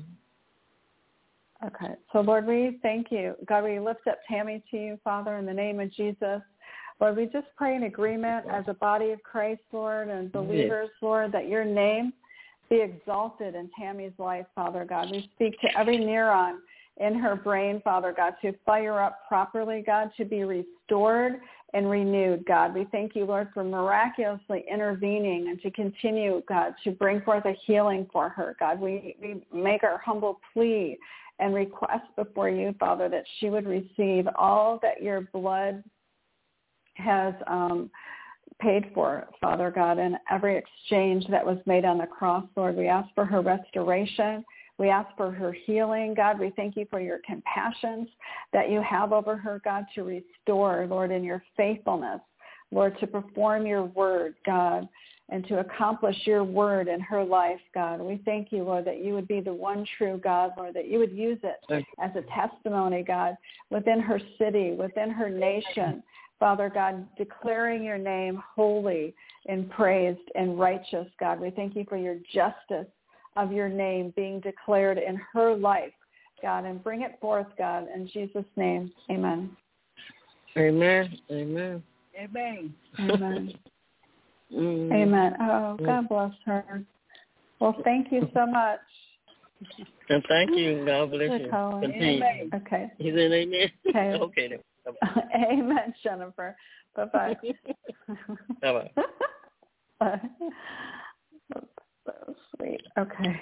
Okay. So, Lord, we thank you. God, we lift up Tammy to you, Father, in the name of Jesus. Lord, we just pray in agreement as a body of Christ, Lord, and believers, Lord, that your name be exalted in Tammy's life, Father God. We speak to every neuron in her brain, Father God, to fire up properly, God, to be restored and renewed, God. We thank you, Lord, for miraculously intervening and to continue, God, to bring forth a healing for her, God. We make our humble plea and request before you, Father, that she would receive all that your blood has paid for, Father God, in every exchange that was made on the cross, Lord. We ask for her restoration. We ask for her healing, God. We thank you for your compassions that you have over her, God, to restore, Lord, in your faithfulness, Lord, to perform your word, God, and to accomplish your word in her life, God. We thank you, Lord, that you would be the one true God, Lord, that you would use it as a testimony, God, within her city, within her nation, Father God, declaring your name holy and praised and righteous, God. We thank you for your justice of your name being declared in her life, God, and bring it forth, God, in Jesus' name. Amen. Amen. Amen. Amen. Amen. Amen. Oh, God bless her. Well, thank you so much. And thank you. God bless you. Amen. Okay. He's in amen. Okay. Okay then. Amen, Jennifer. Bye-bye. Bye-bye. Bye. That's so sweet. Okay.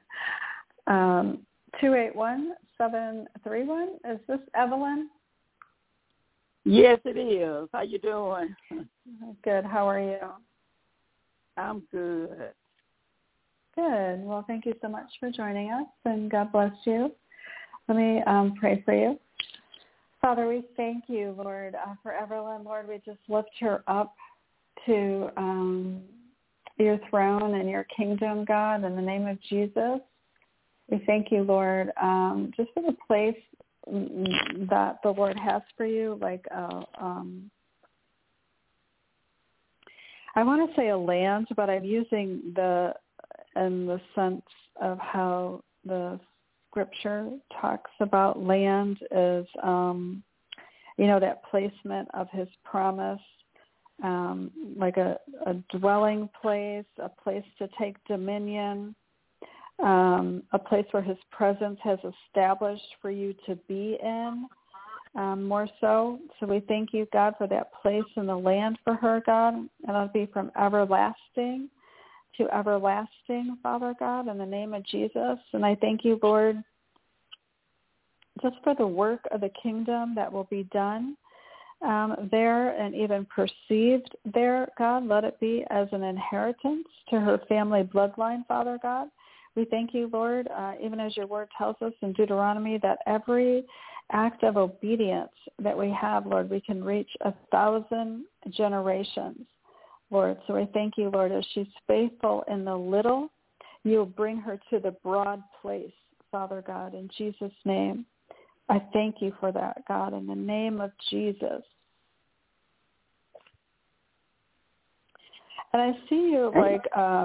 281731. Is this Evelyn? Yes, it is. How you doing? Good. How are you? I'm good. Good. Well, thank you so much for joining us, and God bless you. Let me pray for you. Father, we thank you, Lord, for Evelyn. Lord, we just lift her up to your throne and your kingdom, God, in the name of Jesus. We thank you, Lord, just for the place that the Lord has for you, like I want to say a land, but I'm using in the sense of how the Scripture talks about land is, that placement of his promise, like a dwelling place, a place to take dominion, a place where his presence has established for you to be in, more so. So we thank you, God, for that place in the land for her, God, and it'll be from everlasting to everlasting, Father God, in the name of Jesus. And I thank you, Lord, just for the work of the kingdom that will be done there and even perceived there, God. Let it be as an inheritance to her family bloodline, Father God. We thank you, Lord, even as your word tells us in Deuteronomy, that every act of obedience that we have, Lord, we can reach 1,000 generations, Lord. So I thank you, Lord, as she's faithful in the little, you'll bring her to the broad place, Father God, in Jesus' name. I thank you for that, God, in the name of Jesus. And I see you like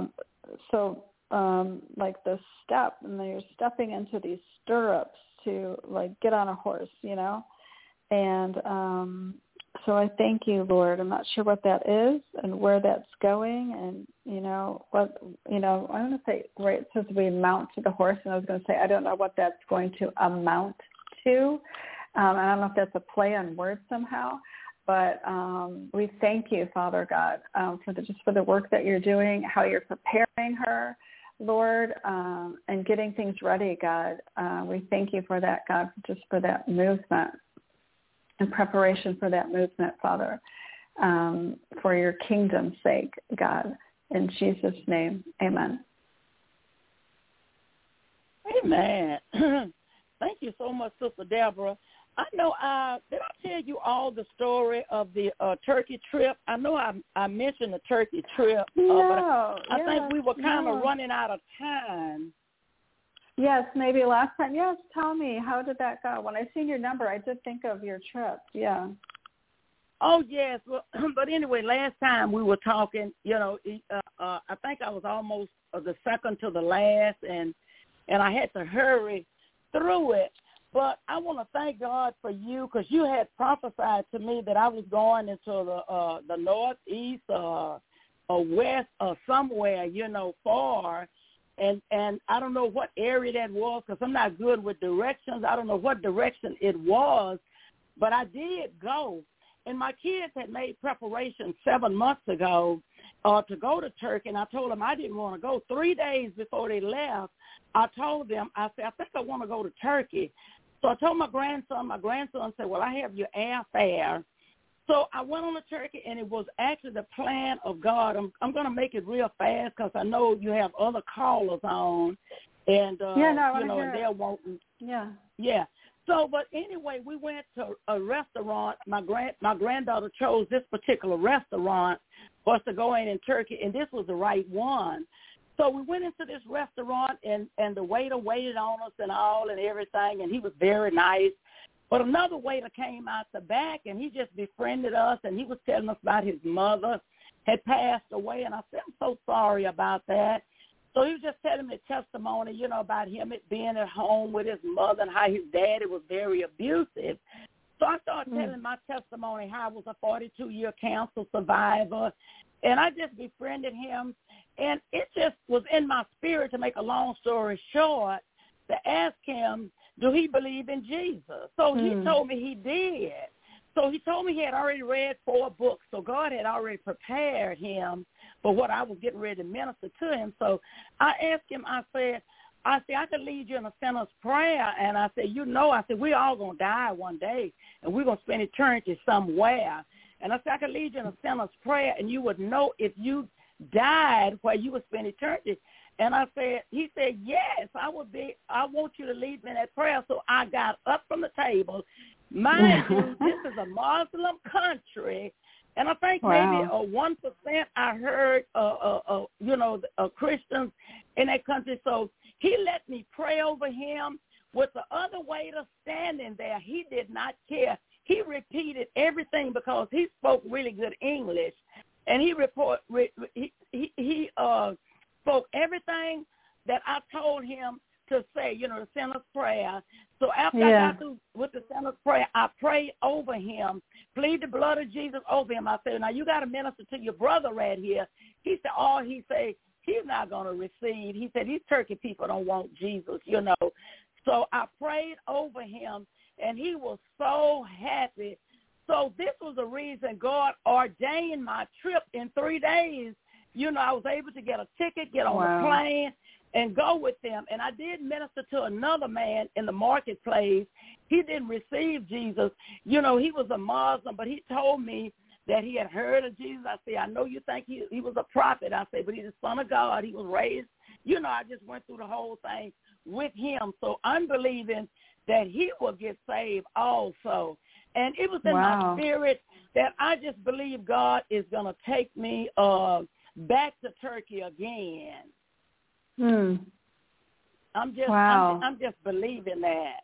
like the step, and then you're stepping into these stirrups to like get on a horse, and so I thank you, Lord. I'm not sure what that is and where that's going, and what I'm going to say, right, it says we mount to the horse, and I was going to say I don't know what that's going to amount to. I don't know if that's a play on words somehow, but we thank you, Father God, for the work that you're doing, how you're preparing her, Lord, and getting things ready, God. We thank you for that, God, just for that movement and preparation for that movement, Father, for your kingdom's sake, God. In Jesus' name, amen. Amen. Thank you so much, Sister Deborah. I know, did I tell you all the story of the turkey trip? I know I mentioned the turkey trip, no, but I think we were kind of running out of time. Yes, maybe last time. Yes, tell me, how did that go? When I seen your number, I did think of your trip, yeah. Oh, yes. Well, but anyway, last time we were talking, I think I was almost the second to the last, and I had to hurry through it. But I want to thank God for you, because you had prophesied to me that I was going into the northeast or west or somewhere, far. And I don't know what area that was, because I'm not good with directions. I don't know what direction it was, but I did go. And my kids had made preparations 7 months ago to go to Turkey, and I told them I didn't want to go. 3 days before they left, I told them, I said, I think I want to go to Turkey. So I told my grandson said, well, I have your airfare. So I went on to Turkey, and it was actually the plan of God. I'm going to make it real fast, because I know you have other callers on, and and they'll want. Yeah. So, but anyway, we went to a restaurant. My granddaughter chose this particular restaurant for us to go in Turkey, and this was the right one. So we went into this restaurant, and the waiter waited on us and all and everything, and he was very nice. But another waiter came out the back, and he just befriended us, and he was telling us about his mother had passed away, and I said, I'm so sorry about that. So he was just telling me testimony, about him being at home with his mother and how his daddy was very abusive. So I started telling my testimony, how I was a 42-year cancer survivor, and I just befriended him. And it just was in my spirit, to make a long story short, to ask him, do he believe in Jesus? So he told me he did. So he told me he had already read 4 books. So God had already prepared him for what I was getting ready to minister to him. So I asked him, I said, I could lead you in a sinner's prayer. And I said, we're all going to die one day, and we're going to spend eternity somewhere. And I said, I could lead you in a sinner's prayer, and you would know if you died where you would spend eternity. And he said, yes, I want you to lead me in that prayer. So I got up from the table. Mind you, this is a Muslim country, and I think maybe 1% I heard, Christians in that country. So he let me pray over him with the other waiter standing there. He did not care. He repeated everything because he spoke really good English, and he spoke everything that I told him to say, the sinner's prayer. So after I got through with the sinner's prayer, I prayed over him, plead the blood of Jesus over him. I said, now you got to minister to your brother right here. He said, he's not going to receive. He said, these Turkey people don't want Jesus, So I prayed over him, and he was so happy. So this was the reason God ordained my trip in 3 days. I was able to get a ticket, get on the plane, and go with them. And I did minister to another man in the marketplace. He didn't receive Jesus. He was a Muslim, but he told me that he had heard of Jesus. I said, I know you think he was a prophet. I said, but he's the Son of God. He was raised. I just went through the whole thing with him. So I'm believing that he will get saved also. And it was in my spirit that I just believe God is going to take me back to Turkey again. I'm just believing that.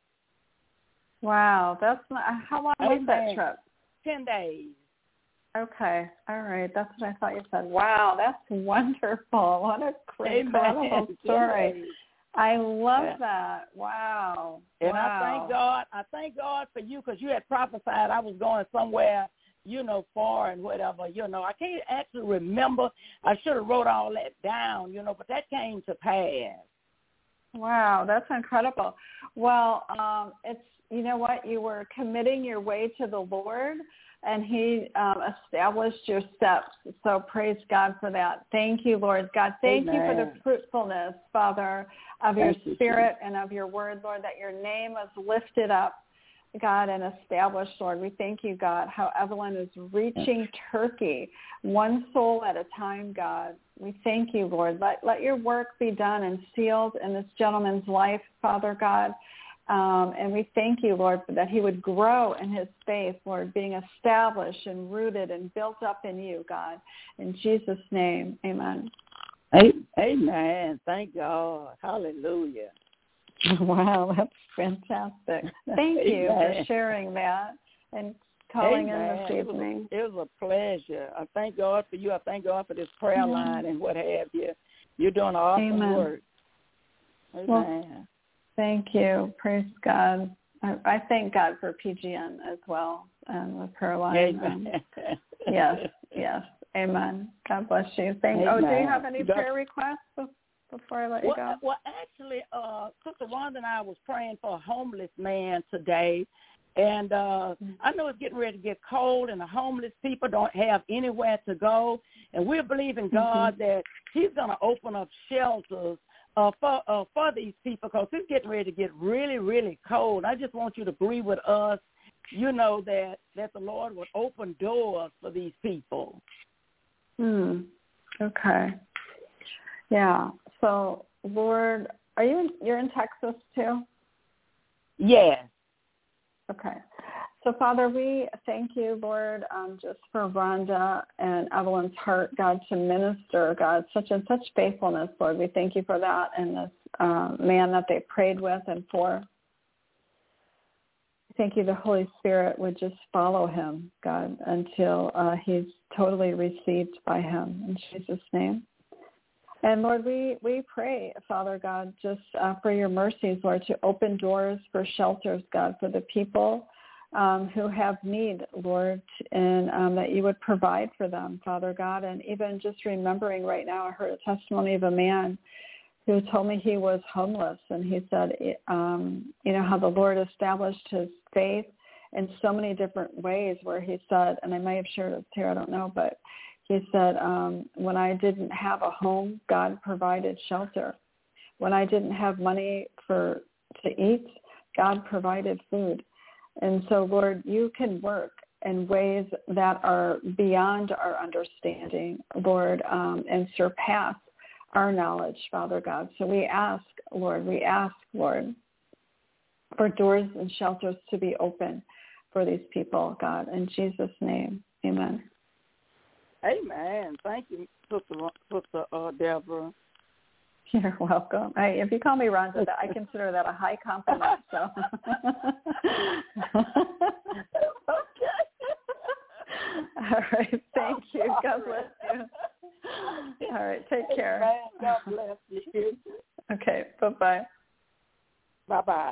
Wow, that's not, how long was that trip? 10 days. Okay, all right, that's what I thought you said. Wow, that's wonderful. What a great, incredible story. I love that. Wow. And I thank God for you, because you had prophesied I was going somewhere, far and whatever, I can't actually remember. I should have wrote all that down, but that came to pass. Wow, that's incredible. Well, it's, you were committing your way to the Lord, and he established your steps. So praise God for that. Thank you, Lord God. Thank you for the fruitfulness, Father, of your spirit and of your word, Lord, that your name is lifted up, God, and established, Lord. We thank you, God, how Evelyn is reaching Turkey, one soul at a time, God. We thank you, Lord. Let your work be done and sealed in this gentleman's life, Father God. And we thank you, Lord, that he would grow in his faith, Lord, being established and rooted and built up in you, God. In Jesus' name, amen. Amen. Thank God. Hallelujah. Wow, that's fantastic. Thank you for sharing that and calling in this evening. It was a pleasure. I thank God for you. I thank God for this prayer line and what have you. You're doing awesome work. Amen. Well, thank you. Praise God. I thank God for PGN as well and the prayer line. Amen. Yes. Amen. God bless you. Do you have any prayer requests before I let you go? Well, actually, Sister Wanda and I was praying for a homeless man today, and I know it's getting ready to get cold, and the homeless people don't have anywhere to go, and we're believing God that he's going to open up shelters for these people, because it's getting ready to get really, really cold. I just want you to agree with us, that the Lord would open doors for these people. Okay. Yeah. So, Lord, you're in Texas too? Yes. Okay. So, Father, we thank you, Lord, just for Rhonda and Evelyn's heart, God, to minister, God, such faithfulness, Lord. We thank you for that and this man that they prayed with and for. Thank you the Holy Spirit would just follow him, God, until he's totally received by him. In Jesus' name. And, Lord, we pray, Father God, just for your mercies, Lord, to open doors for shelters, God, for the people who have need, Lord, and that you would provide for them, Father God. And even just remembering right now, I heard a testimony of a man who told me he was homeless, and he said, how the Lord established his faith in so many different ways, where he said, and I may have shared this here, I don't know, but he said, when I didn't have a home, God provided shelter. When I didn't have money to eat, God provided food. And so, Lord, you can work in ways that are beyond our understanding, Lord, and surpass our knowledge, Father God. So we ask, Lord, for doors and shelters to be open for these people, God. In Jesus' name, amen. Amen. Thank you, Sister Deborah. You're welcome. If you call me Rhonda, I consider that a high compliment. So, okay. All right. Thank you. God bless you. All right. Take care. God bless you. Okay. Bye-bye. Bye-bye.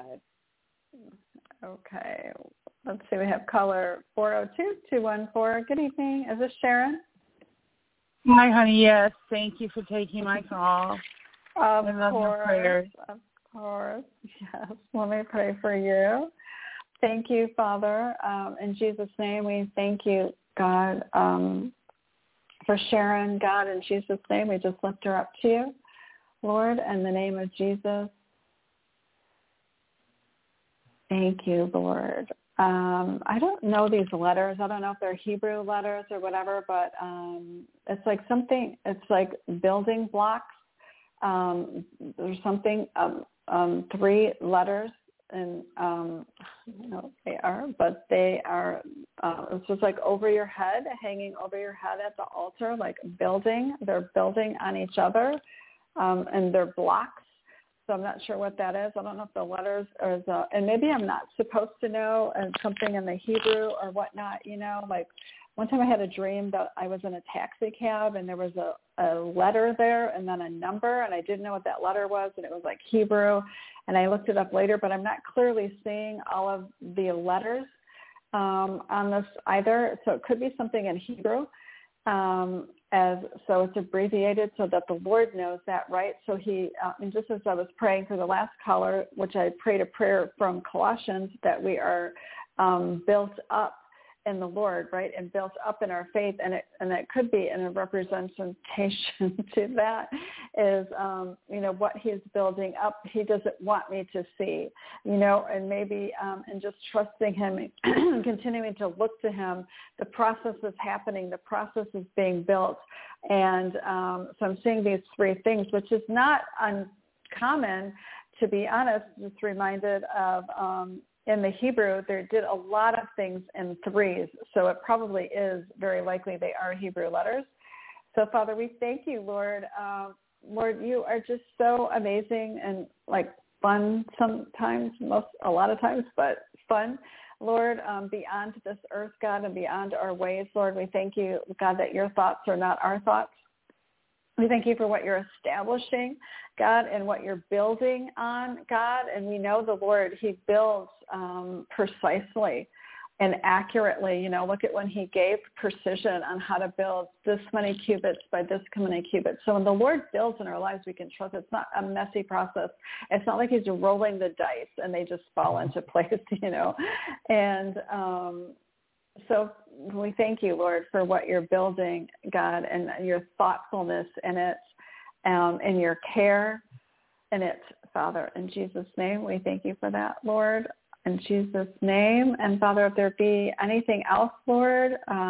Okay. Let's see. We have caller 402-214. Good evening. Is this Sharon? Hi, honey. Yes. Thank you for taking my call. Of I love your prayers. Of course. Yes. Let me pray for you. Thank you, Father. In Jesus' name, we thank you, God, for Sharon. God, in Jesus' name, we just lift her up to you. Lord, in the name of Jesus, thank you, Lord. I don't know these letters. I don't know if they're Hebrew letters or whatever, but it's like something, it's like building blocks. There's something, 3 letters, and I don't know what they are, but they are, it's just like over your head, hanging over your head at the altar, like building. They're building on each other, and they're blocks. So I'm not sure what that is. I don't know if the letters are and maybe I'm not supposed to know, and something in the Hebrew or whatnot, like one time I had a dream that I was in a taxi cab and there was a letter there and then a number, and I didn't know what that letter was, and it was like Hebrew, and I looked it up later, but I'm not clearly seeing all of the letters on this either. So it could be something in Hebrew. So it's abbreviated so that the Lord knows that, right? So he, and just as I was praying for the last caller, which I prayed a prayer from Colossians, that we are built up in the Lord, right, and built up in our faith, and it could be in a representation to that is, what he's building up, he doesn't want me to see, and maybe, and just trusting him and continuing to look to him. The process is happening. The process is being built. And so I'm seeing these 3 things, which is not uncommon, to be honest. Just reminded of, in the Hebrew, they did a lot of things in 3s, so it probably is very likely they are Hebrew letters. So, Father, we thank you, Lord. Lord, you are just so amazing and like fun sometimes, a lot of times, but fun. Lord, beyond this earth, God, and beyond our ways, Lord, we thank you, God, that your thoughts are not our thoughts. We thank you for what you're establishing, God, and what you're building on, God. And we know the Lord, he builds precisely and accurately. Look at when he gave precision on how to build this many cubits by this many cubits. So when the Lord builds in our lives, we can trust it's not a messy process. It's not like he's rolling the dice and they just fall into place, And so we thank you, Lord, for what you're building, God, and your thoughtfulness in it, and your care in it, Father. In Jesus' name, we thank you for that, Lord. In Jesus' name. And, Father, if there be anything else, Lord,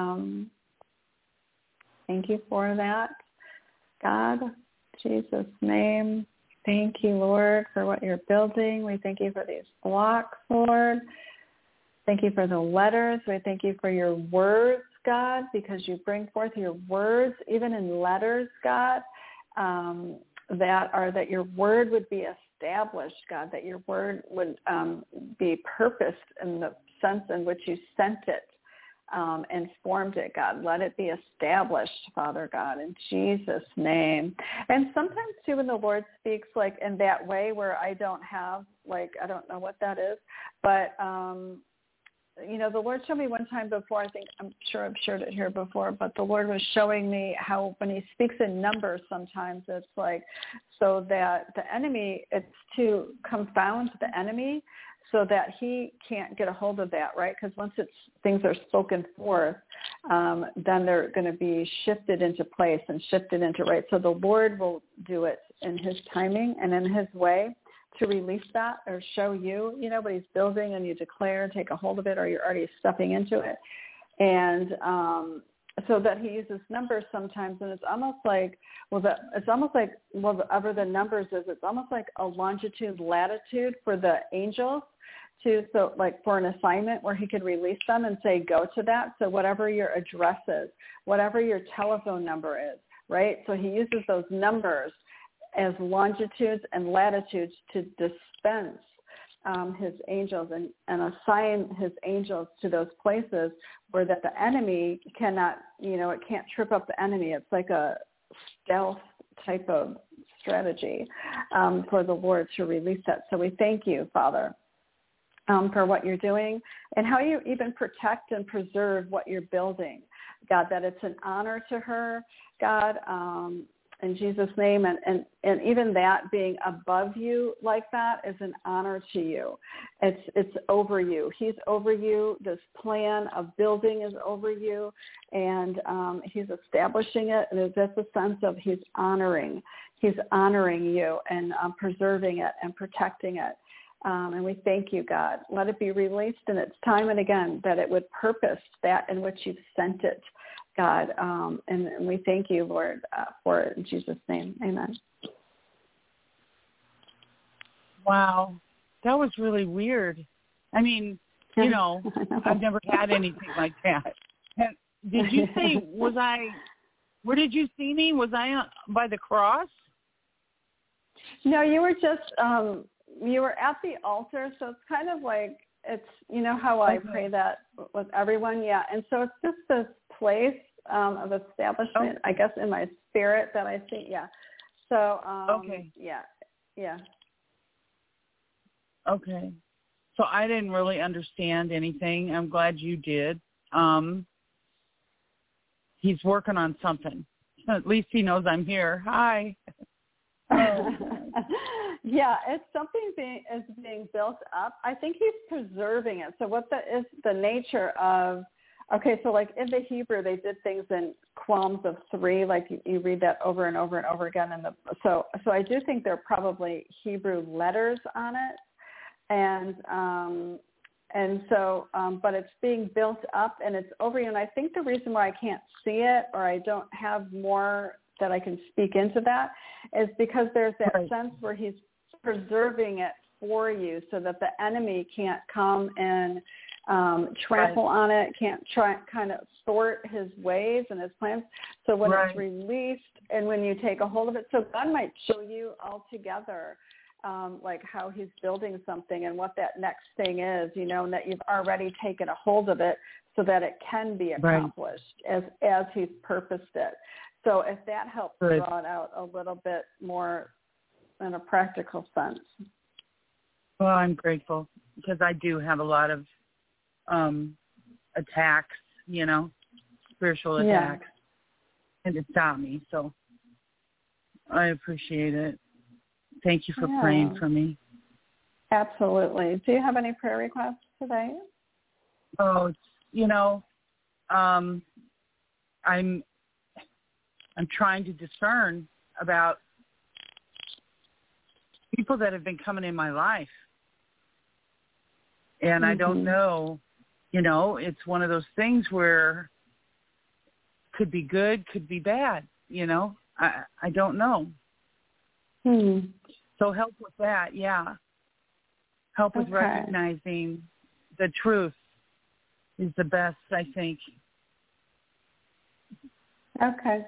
thank you for that, God. In Jesus' name, thank you, Lord, for what you're building. We thank you for these blocks, Lord. Thank you for the letters. We thank you for your words, God, because you bring forth your words, even in letters, God, that your word would be established, God, that your word would be purposed in the sense in which you sent it and formed it, God. Let it be established, Father God, in Jesus' name. And sometimes, too, when the Lord speaks, like, in that way where I don't have, like, I don't know what that is, but the Lord showed me one time before, I'm sure I've shared it here before, but the Lord was showing me how when he speaks in numbers sometimes it's like so that the enemy, it's to confound the enemy so that he can't get a hold of that, right? Because once things are spoken forth, then they're going to be shifted into place and shifted into right. So the Lord will do it in his timing and in his way to release that or show you, what he's building, and you declare, take a hold of it, or you're already stepping into it. And so that he uses numbers sometimes, and it's almost like, whatever the numbers is, it's almost like a longitude, latitude for the angels so like for an assignment where he could release them and say, go to that. So whatever your address is, whatever your telephone number is, right? So he uses those numbers as longitudes and latitudes to dispense his angels and assign his angels to those places where that the enemy cannot, it can't trip up the enemy. It's like a stealth type of strategy for the Lord to release that. So we thank you, Father, for what you're doing and how you even protect and preserve what you're building, God, that it's an honor to her, God, in Jesus' name, and even that being above you like that is an honor to you. It's over you. He's over you. This plan of building is over you, and he's establishing it. And that's a sense of he's honoring you and preserving it and protecting it. And we thank you, God. Let it be released in its time and again, that it would purpose that in which you've sent it, God, and we thank you, Lord, for it in Jesus' name. Amen. Wow. That was really weird. I mean, I've never had anything like that. Did you say, where did you see me? Was I by the cross? No, you were just, you were at the altar. So it's kind of like, it's, how I pray that with everyone. Yeah. And so it's just this place of establishment, I guess, in my spirit that I see. Yeah. So, yeah. Okay. So I didn't really understand anything. I'm glad you did. He's working on something. At least he knows I'm here. Hi. Yeah, it's something being built up. I think he's preserving it. So what is the nature of, so like in the Hebrew, they did things in qualms of 3, like you read that over and over and over again. So I do think there are probably Hebrew letters on it. But it's being built up and it's over you. And I think the reason why I can't see it or I don't have more that I can speak into that is because there's that sense where he's preserving it for you so that the enemy can't come and trample on it, can't kind of thwart his ways and his plans. So when it's released and when you take a hold of it, so God might show you all together like how he's building something and what that next thing is, and that you've already taken a hold of it so that it can be accomplished as he's purposed it. So if that helps draw it out a little bit more in a practical sense. Well, I'm grateful because I do have a lot of attacks, spiritual attacks, and it stopped me. So I appreciate it. Thank you for praying for me. Absolutely. Do you have any prayer requests today? Oh, I'm trying to discern about people that have been coming in my life. And I don't know, it's one of those things where could be good, could be bad, I don't know. So help with that, Help with recognizing the truth is the best, I think. Okay.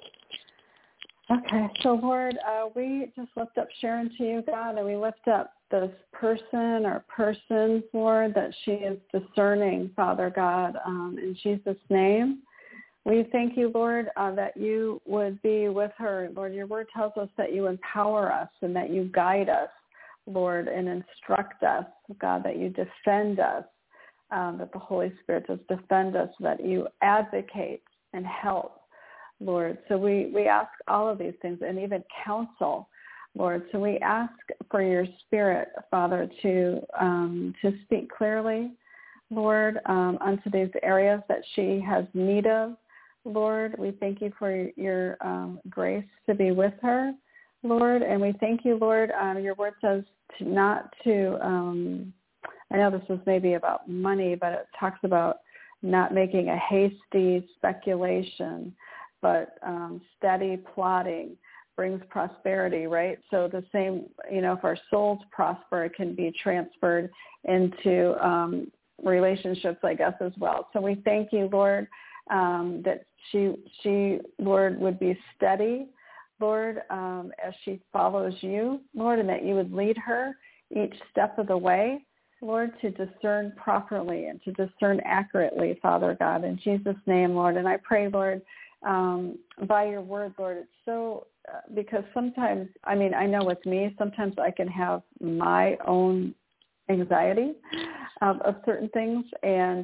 So, Lord, we just lift up Sharon to you, God, and we lift up this person or persons, Lord, that she is discerning, Father God, in Jesus' name. We thank you, Lord, that you would be with her. Lord, your word tells us that you empower us and that you guide us, Lord, and instruct us, God, that you defend us, that the Holy Spirit does defend us, that you advocate and help, Lord. So we ask all of these things, and even counsel, Lord. So we ask for your Spirit, Father, to speak clearly, Lord, unto these areas that she has need of. Lord, we thank you for your grace to be with her, Lord, and we thank you, Lord. Your word says not to, I know this is maybe about money, but it talks about not making a hasty speculation, but steady plotting brings prosperity, right? So the same, if our souls prosper, it can be transferred into relationships, I guess, as well. So we thank you, Lord, that she, Lord, would be steady, Lord, as she follows you, Lord, and that you would lead her each step of the way, Lord, to discern properly and to discern accurately, Father God, in Jesus' name, Lord. And I pray, Lord, by your word, Lord, it's so, because sometimes, I know with me, sometimes I can have my own anxiety of certain things, and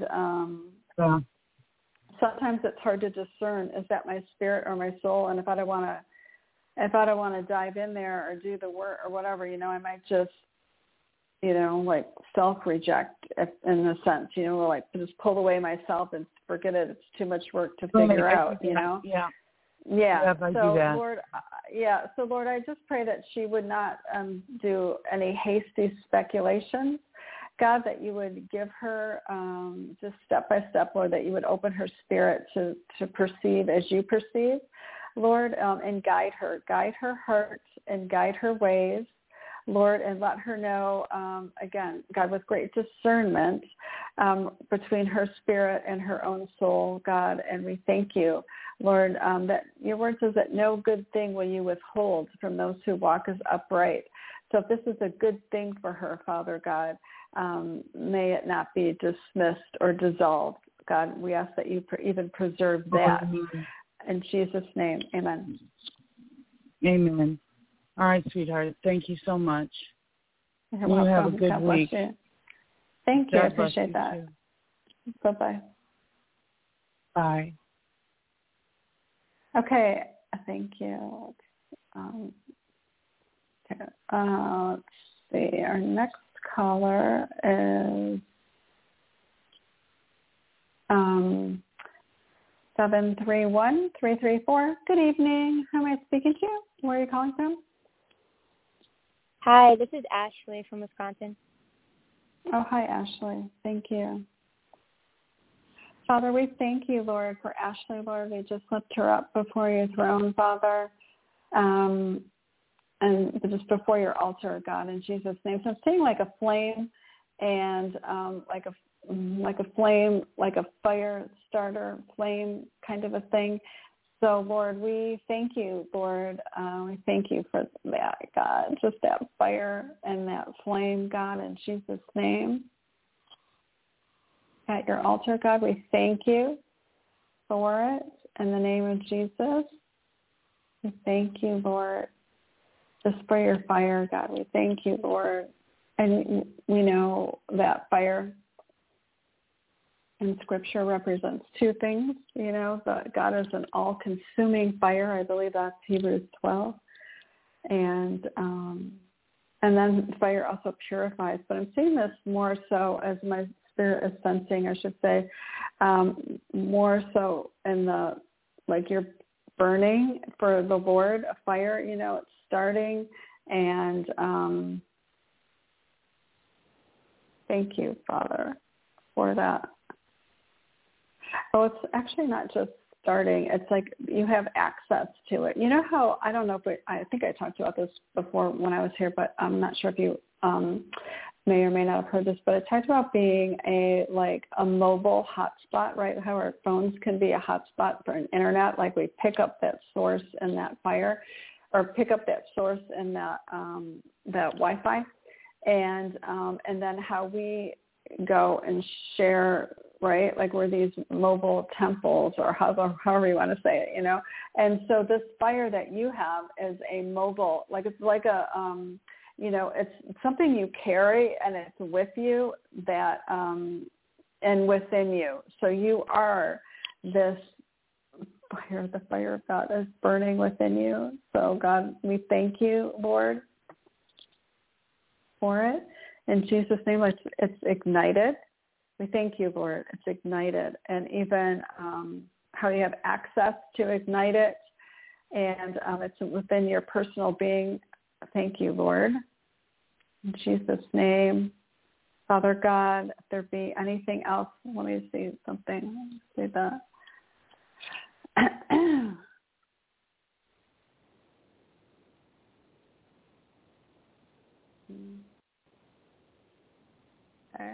sometimes it's hard to discern, is that my spirit or my soul? And if I don't want to dive in there or do the work or whatever, I might just, like self-reject in a sense, or like just pull away myself and forget it. It's too much work to figure out, Yeah. Yeah. So Lord, So Lord, I just pray that she would not do any hasty speculations. God, that you would give her just step by step, Lord, that you would open her spirit to perceive as you perceive, Lord, and guide her heart and guide her ways, Lord, and let her know, again, God, with great discernment between her spirit and her own soul, God, and we thank you, Lord, that your word says that no good thing will you withhold from those who walk as upright. So if this is a good thing for her, Father God, may it not be dismissed or dissolved. God, we ask that you even preserve that. In Jesus' name, amen. Amen. All right, sweetheart. Thank you so much. You're welcome. Have a good God week. Bless you. Thank you. God I appreciate that. Too. Bye-bye. Bye. Okay. Thank you. Let's see. Our next caller is 731-334. Good evening. Who am I speaking to? Where are you calling from? Hi, this is Ashley from Wisconsin. Oh, hi, Ashley. Thank you. Father, we thank you, Lord, for Ashley, Lord. We just lift her up before your throne, Father, and just before your altar, God, in Jesus' name. So I'm seeing like a flame and like a flame, like a fire starter flame kind of a thing. So, Lord, we thank you, Lord. We thank you for that, God, just that fire and that flame, God, in Jesus' name. At your altar, God, we thank you for it in the name of Jesus. We thank you, Lord, just for your fire, God. We thank you, Lord. And we know that fire in Scripture represents two things, that God is an all-consuming fire. I believe that's Hebrews 12. And then fire also purifies. But I'm seeing this more so as my spirit is sensing, I should say, more so in the, like you're burning for the Lord, a fire, it's starting. And thank you, Father, for that. Oh, it's actually not just starting. It's like you have access to it. You know how, I don't know if I think I talked about this before when I was here, but I'm not sure if you may or may not have heard this, but it talked about being a mobile hotspot, right? How our phones can be a hotspot for an internet, like we pick up that source in that fire or pick up that source in that Wi-Fi. And then how we go and share, right? Like we're these mobile temples or however you want to say it, And so this fire that you have is a mobile, like it's like a, it's something you carry and it's with you that and within you. So you are this fire. The fire of God is burning within you. So God, we thank you, Lord, for it. In Jesus' name, it's ignited. We thank you, Lord. It's ignited. And even how you have access to ignite it. And it's within your personal being. Thank you, Lord. In Jesus' name. Father God, if there be anything else, let me see something. Let me see that. Okay.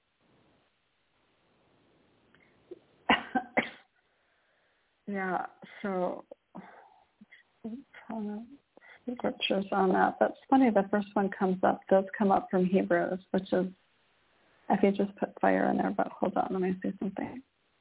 Yeah, so scriptures on that. That's funny. The first one does come up from Hebrews, which is, if you just put fire in there, but hold on, let me see something.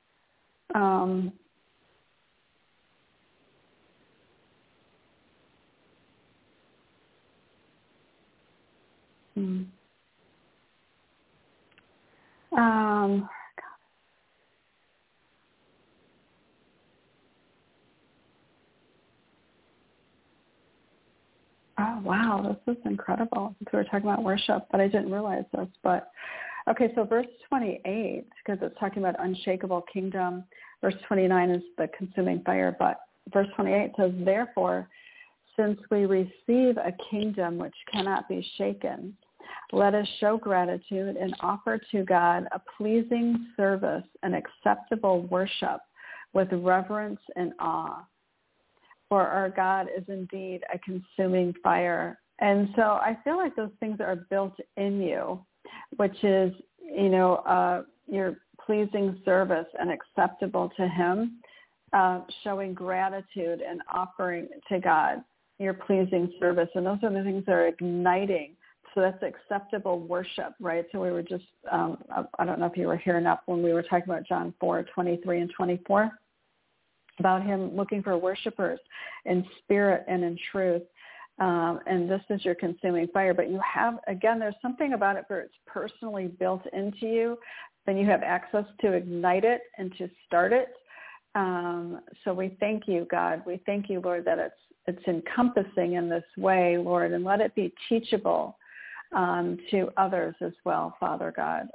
Oh, wow, this is incredible. We were talking about worship, but I didn't realize this. But okay, so verse 28, because it's talking about unshakable kingdom. Verse 29 is the consuming fire, but verse 28 says, therefore, since we receive a kingdom which cannot be shaken, let us show gratitude and offer to God a pleasing service and acceptable worship with reverence and awe. For our God is indeed a consuming fire. And so I feel like those things are built in you, which is, your pleasing service and acceptable to him, showing gratitude and offering to God your pleasing service. And those are the things that are igniting. So that's acceptable worship, right? So we were just, I don't know if you were here enough when we were talking about John 4:23 and 24, about him looking for worshipers in spirit and in truth. And this is your consuming fire. But you have, again, there's something about it where it's personally built into you. Then you have access to ignite it and to start it. So we thank you, God. We thank you, Lord, that it's encompassing in this way, Lord, and let it be teachable to others as well, Father God.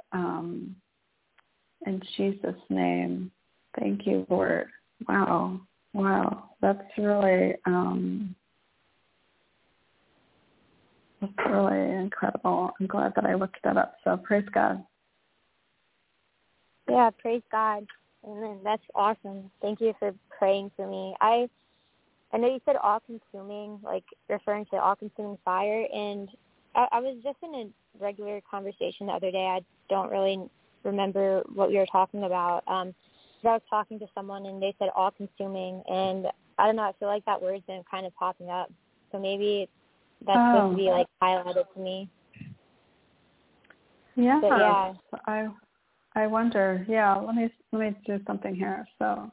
In Jesus' name, thank you, Lord. Wow. That's really incredible. I'm glad that I looked that up. So praise God. Yeah, praise God. Amen. That's awesome. Thank you for praying for me. I know you said all-consuming, like referring to all-consuming fire, and I was just in a regular conversation the other day. I don't really remember what we were talking about. I was talking to someone, and they said all-consuming, and I don't know, I feel like that word's been kind of popping up. So maybe that's supposed to be, like, highlighted to me. Yeah. But, yeah. I wonder. Yeah, let me do something here. So,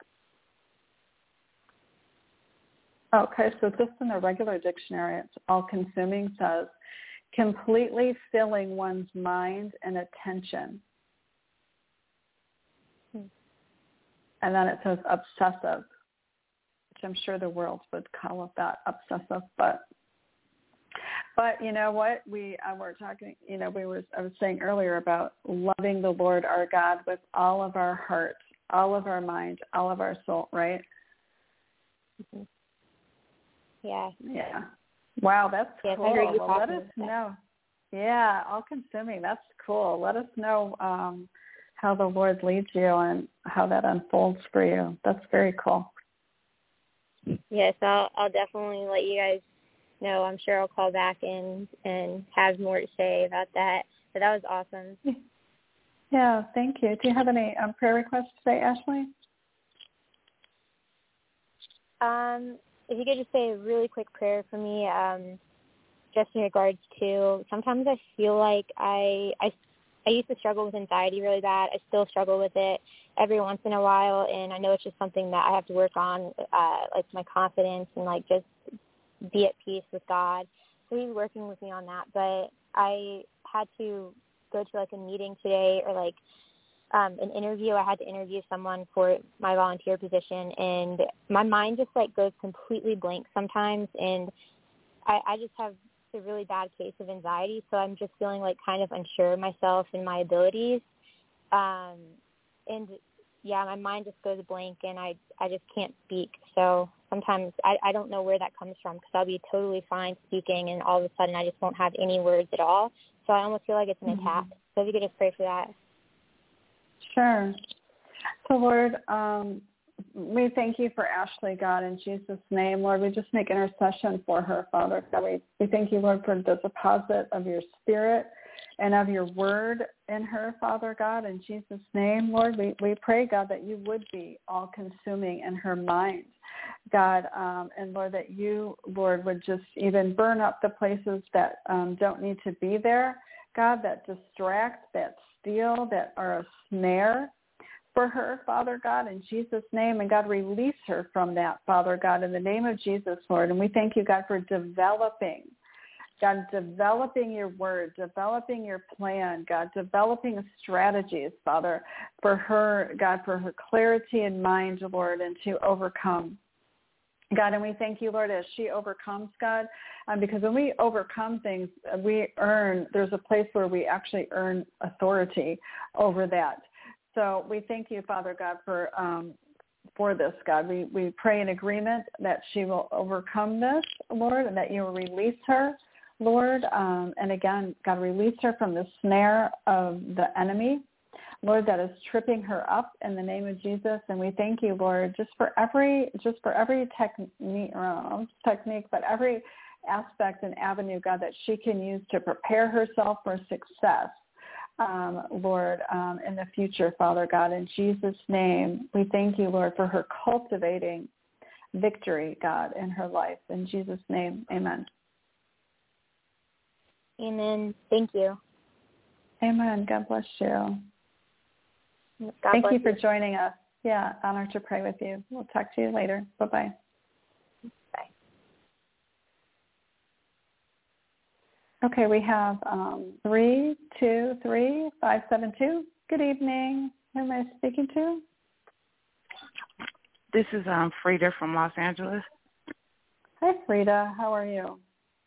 okay, so just in the regular dictionary, it's all-consuming says completely filling one's mind and attention. And then it says obsessive, which I'm sure the world would call it that, obsessive. But you know what? We were talking, I was saying earlier about loving the Lord our God with all of our heart, all of our mind, all of our soul, right? Mm-hmm. Yeah. Yeah. Wow, that's cool. Well, let us know. Yeah, all-consuming. That's cool. Let us know how the Lord leads you and how that unfolds for you. That's very cool. Yes, I'll definitely let you guys know. I'm sure I'll call back and have more to say about that. But that was awesome. Yeah, thank you. Do you have any prayer requests today, Ashley? If you could just say a really quick prayer for me, just in regards to, sometimes I feel like I used to struggle with anxiety really bad. I still struggle with it every once in a while, and I know it's just something that I have to work on, like my confidence and like just be at peace with God. So he's working with me on that. But I had to go to like a meeting today, or like an interview. I had to interview someone for my volunteer position, and my mind just like goes completely blank sometimes, and I just have a really bad case of anxiety, so I'm just feeling like kind of unsure of myself and my abilities. And yeah, my mind just goes blank, and I just can't speak. So sometimes I don't know where that comes from, because I'll be totally fine speaking, and all of a sudden I just won't have any words at all. So I almost feel like it's an attack. So if you could just pray for that. Sure. So, Lord, we thank you for Ashley, God, in Jesus' name. Lord, we just make intercession for her, Father God. We thank you, Lord, for the deposit of your Spirit and of your word in her, Father God, in Jesus' name. Lord, we pray, God, that you would be all-consuming in her mind, God, and Lord, that you, Lord, would just even burn up the places that don't need to be there, God, that distract, that steal, that are a snare for her, Father God, in Jesus' name. And God, release her from that, Father God, in the name of Jesus, Lord. And we thank you, God, for developing your word, developing your plan, God, developing strategies, Father, for her, God, for her clarity in mind, Lord, and to overcome. God, and we thank you, Lord, as she overcomes, God, because when we overcome things, there's a place where we actually earn authority over that. So we thank you, Father God, for this, God. We pray in agreement that she will overcome this, Lord, and that you will release her, Lord. And again, God, release her from the snare of the enemy, Lord, that is tripping her up in the name of Jesus. And we thank you, Lord, just for every technique, but every aspect and avenue, God, that she can use to prepare herself for success, Lord, in the future, Father God. In Jesus' name, we thank you, Lord, for her cultivating victory, God, in her life. In Jesus' name, amen. Amen. Thank you. Amen. God bless you. Thank you for joining us. Yeah, honored to pray with you. We'll talk to you later. Bye-bye. Bye. Okay, we have 323-572. Good evening. Who am I speaking to? This is Frida from Los Angeles. Hi, Frida. How are you?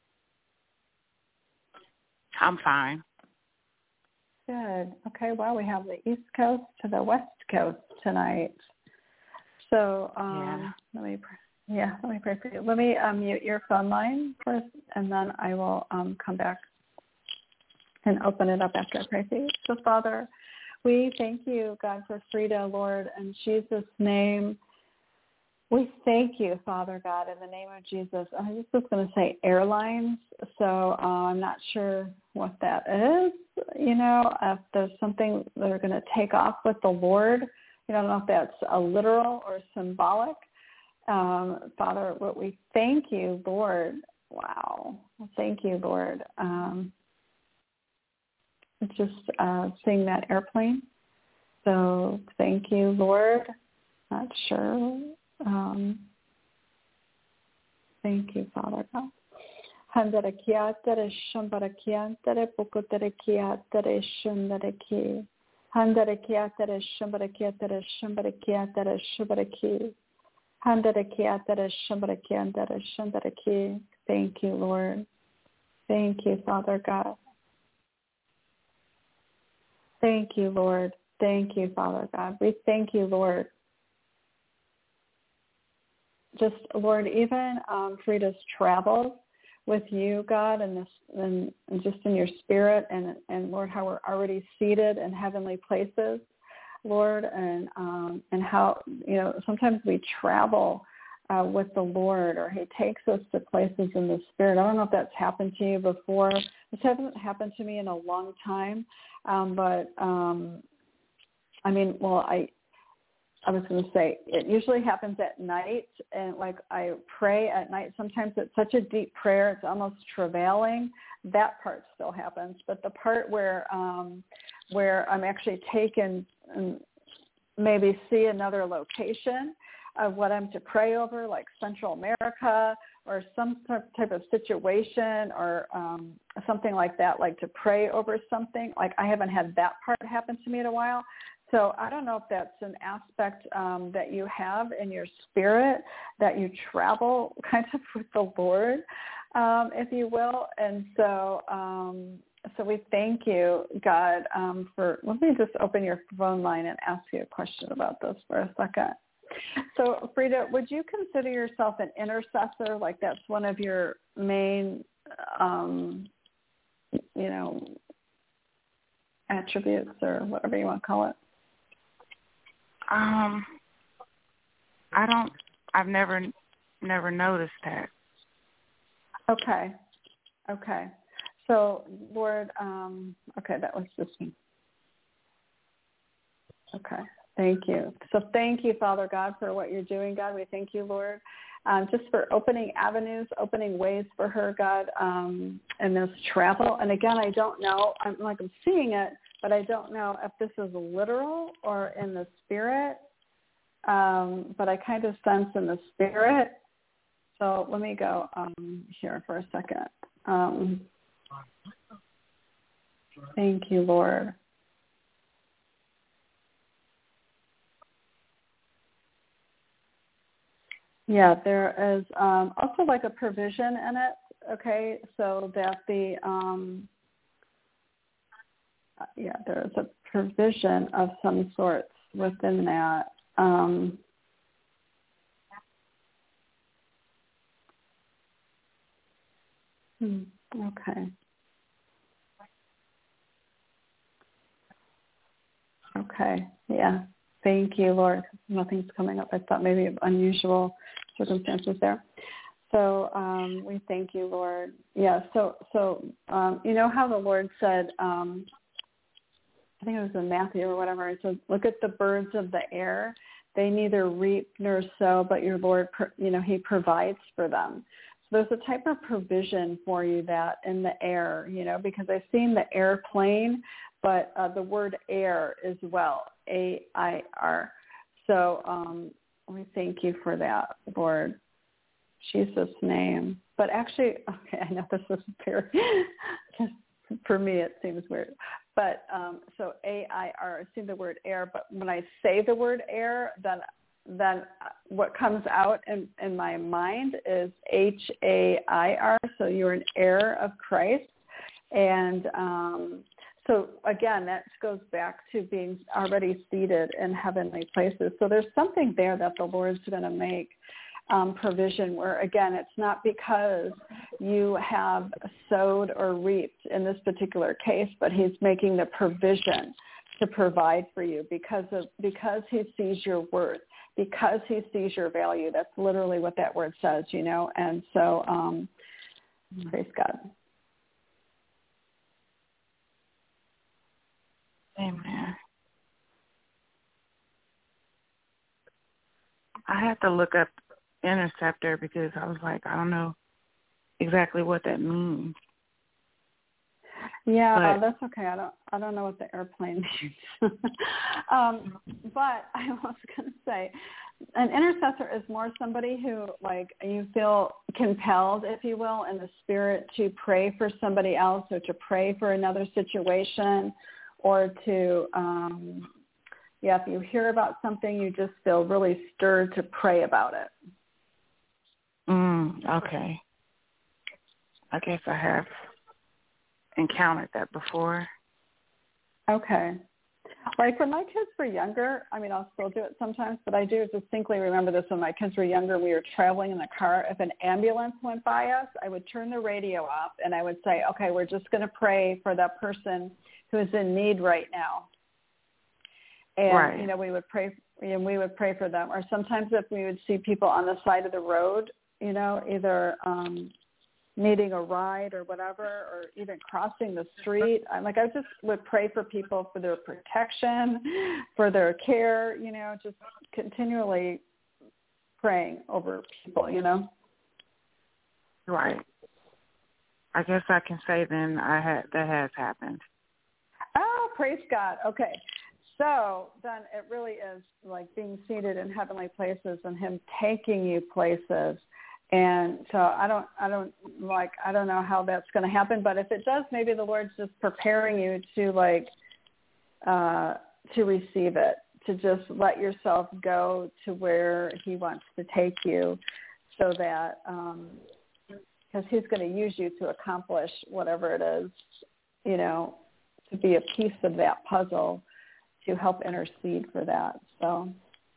I'm fine. Good. Okay, well, we have the East Coast to the West Coast tonight. So let me pray for you. Let me mute your phone line first, and then I will come back and open it up after I pray for you. So, Father, we thank you, God, for Frida, Lord, in Jesus' name. We thank you, Father God, in the name of Jesus. I was just going to say airlines, so I'm not sure what that is. If there's something they're going to take off with the Lord, I don't know if that's a literal or symbolic. Father, we thank you, Lord. Wow. Thank you, Lord. Just seeing that airplane. So thank you, Lord. Not sure. Thank you, Father God. Handere kiatere shambara kiantere pokotere kiatere shundere ki. Handere kiatere shambara kiatere shambara kiatere shambara ki. Handere kiatere shambara kiantere shundere ki. Thank you, Lord. Thank you, Father God. Thank you, Lord. Thank you, Father God. We thank you, Lord. Just, Lord, even Frida's travels with you, God, and just in your spirit, and Lord, how we're already seated in heavenly places, Lord, and how, sometimes we travel with the Lord, or he takes us to places in the spirit. I don't know if that's happened to you before. This hasn't happened to me in a long time, but I was going to say, it usually happens at night, and I pray at night. Sometimes it's such a deep prayer, it's almost travailing. That part still happens, but the part where I'm actually taken and maybe see another location of what I'm to pray over, like Central America or some type of situation or something like that, like to pray over something. Like I haven't had that part happen to me in a while. So I don't know if that's an aspect that you have in your spirit, that you travel kind of with the Lord, if you will. And so so we thank you, God, for, let me just open your phone line and ask you a question about this for a second. So, Frida, would you consider yourself an intercessor? Like that's one of your main, attributes or whatever you want to call it? I've never noticed that. Okay. So, Lord, that was just me. Okay. Thank you. So thank you, Father God, for what you're doing, God. We thank you, Lord, just for opening avenues, opening ways for her, God, and this travel. And again, I don't know. I'm seeing it, but I don't know if this is literal or in the spirit. But I kind of sense in the spirit. So let me go here for a second. Thank you, Lord. Yeah, there is also like a provision in it, okay, so that there is a provision of some sort within that. Okay, yeah. Thank you, Lord. Nothing's coming up. I thought maybe unusual circumstances there. So we thank you, Lord. Yeah, so you know how the Lord said, I think it was in Matthew or whatever, it said, look at the birds of the air. They neither reap nor sow, but your Lord, he provides for them. So there's a type of provision for you that in the air, because I've seen the airplane, but the word air as well, AIR. So we thank you for that, Lord. Jesus' name. But actually, okay, I know this is very, just for me it seems weird. But so AIR, I see the word air, but when I say the word air, then what comes out in my mind is HAIR. So you're an heir of Christ. And so again, that goes back to being already seated in heavenly places. So there's something there that the Lord's going to make provision where, again, it's not because you have sowed or reaped in this particular case, but he's making the provision to provide for you because he sees your worth, because he sees your value. That's literally what that word says, And so praise God. Amen. I had to look up interceptor because I was like, I don't know exactly what that means. Yeah, that's okay. I don't know what the airplane means. But I was going to say, an intercessor is more somebody who, you feel compelled, if you will, in the spirit to pray for somebody else or to pray for another situation, or to, if you hear about something, you just feel really stirred to pray about it. Okay. I guess I have encountered that before. Okay. Like when my kids were younger, I'll still do it sometimes, but I do distinctly remember this when my kids were younger. We were traveling in the car. If an ambulance went by us, I would turn the radio off and I would say, okay, we're just going to pray for that person who is in need right now. And, right. we would pray for them. Or sometimes if we would see people on the side of the road, either needing a ride or whatever, or even crossing the street. I just would pray for people for their protection, for their care, just continually praying over people, Right. I guess I can say then that has happened. Oh, praise God. Okay. So then it really is like being seated in heavenly places and him taking you places. And so I don't know how that's going to happen, but if it does, maybe the Lord's just preparing you to to receive it, to just let yourself go to where he wants to take you, so that because he's going to use you to accomplish whatever it is, you know, to be a piece of that puzzle to help intercede for that. So,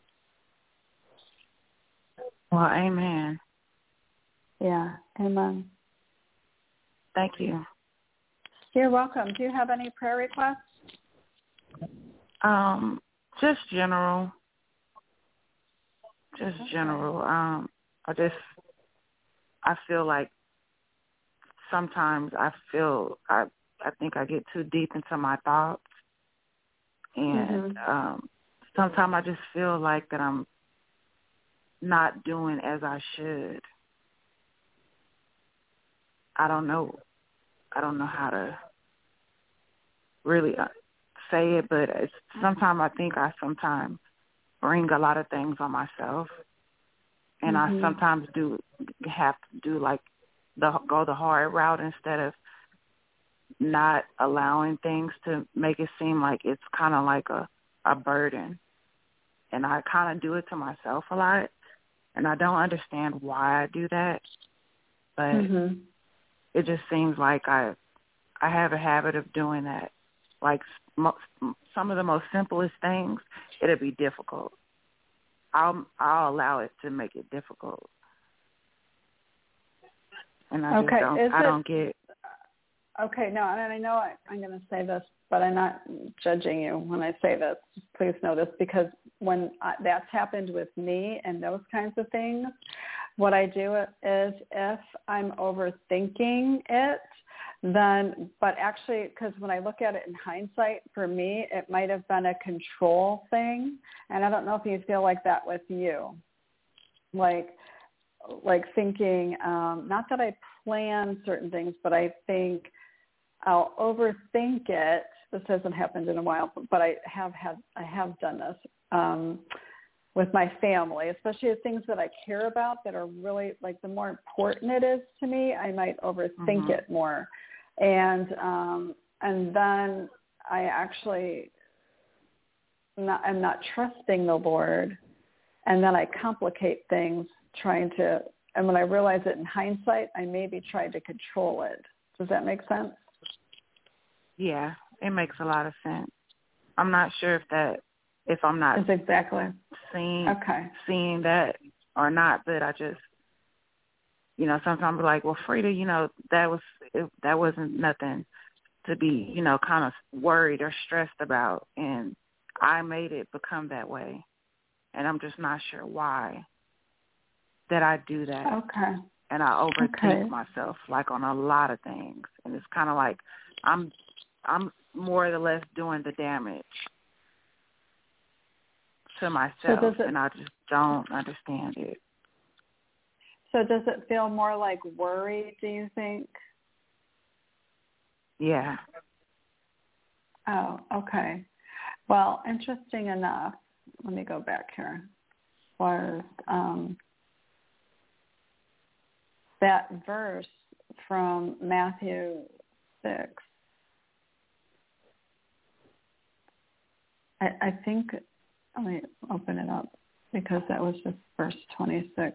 well, amen. Yeah, amen. Thank you. You're welcome. Do you have any prayer requests? Just general. Just general. I feel like sometimes I think I get too deep into my thoughts, and sometimes I just feel like that I'm not doing as I should. I don't know how to really say it, but sometimes I think I sometimes bring a lot of things on myself, and I sometimes have to do like go the hard route instead of not allowing things to make it seem like it's kind of like a burden. And I kind of do it to myself a lot, and I don't understand why I do that, but it just seems like I have a habit of doing that. Like some of the most simplest things, it'll be difficult. I'll allow it to make it difficult. And I don't get. Okay, no, and I know I'm going to say this, but I'm not judging you when I say this. Please know this, because when that's happened with me and those kinds of things, what I do is if I'm overthinking it, then, but actually, because when I look at it in hindsight, for me, it might have been a control thing. And I don't know if you feel like that with you. Like thinking, not that I plan certain things, but I think I'll overthink it. This hasn't happened in a while, but I have done this with my family, especially the things that I care about that are really, like, the more important it is to me, I might overthink it more. And then I actually I'm not trusting the Lord, and then I complicate things and when I realize it in hindsight, I maybe tried to control it. Does that make sense? Yeah, it makes a lot of sense. I'm not sure if I'm not That's exactly seeing that or not, but I just, sometimes I'm like, well, Frida, that wasn't nothing to be, kind of worried or stressed about, and I made it become that way, and I'm just not sure why that I do that. Okay. And I overthink myself, like, on a lot of things, and it's kind of like I'm more or less doing the damage to myself, and I just don't understand it. So does it feel more like worry, do you think? Yeah. Oh, okay. Well, interesting enough, let me go back here, was that verse from Matthew 6. I think, let me open it up, because that was just verse 26.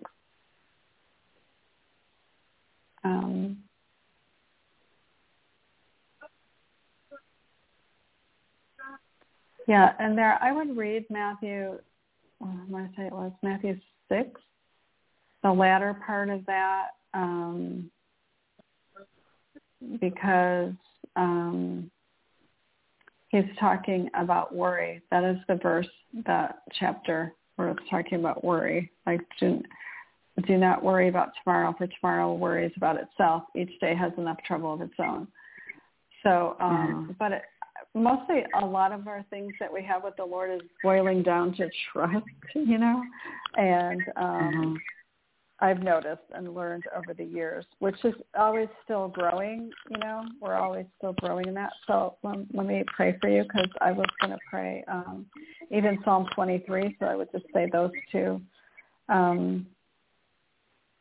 Yeah, and there I would read Matthew, I'm going to say it was Matthew 6, the latter part of that, because he's talking about worry. That is the verse, that chapter where it's talking about worry. Like, do not worry about tomorrow, for tomorrow worries about itself. Each day has enough trouble of its own. So, but mostly a lot of our things that we have with the Lord is boiling down to trust, and I've noticed and learned over the years, which is always still growing, we're always still growing in that. So let me pray for you, because I was going to pray even Psalm 23, so I would just say those two.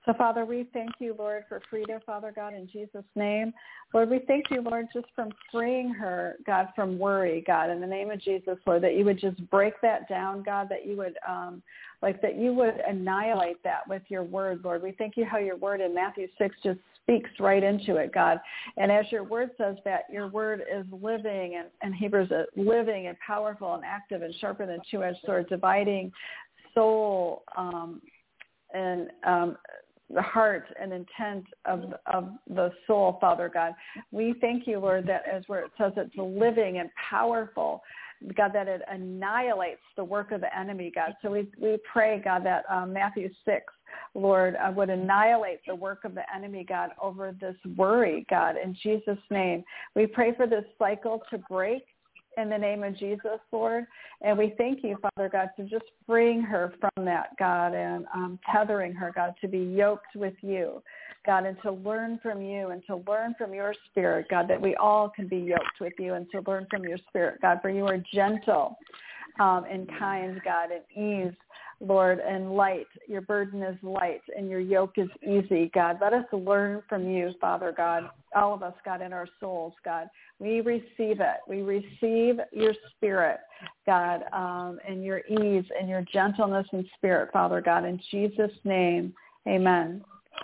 So, Father, we thank you, Lord, for Frida, Father God, in Jesus' name. Lord, we thank you, Lord, just from freeing her, God, from worry, God, in the name of Jesus, Lord, that you would just break that down, God, that you would, that you would annihilate that with your word, Lord. We thank you how your word in Matthew 6 just speaks right into it, God. And as your word says that your word is living, and Hebrews living and powerful and active and sharper than two-edged sword, dividing soul and the heart and intent of the soul, Father God. We thank you, Lord, that as where it says it's living and powerful, God, that it annihilates the work of the enemy, God. So we pray, God, that Matthew 6, Lord, would annihilate the work of the enemy, God, over this worry, God, in Jesus' name. We pray for this cycle to break in the name of Jesus, Lord. And we thank you, Father God, to just freeing her from that, God, and tethering her, God, to be yoked with you, God, and to learn from you and to learn from your spirit, God, that we all can be yoked with you and to learn from your spirit, God, for you are gentle and kind, God, and ease, Lord, and light. Your burden is light and your yoke is easy, God. Let us learn from you, Father God, all of us, God, in our souls, God. We receive it. We receive your spirit, God, and your ease and your gentleness and spirit, Father God. In Jesus' name, amen.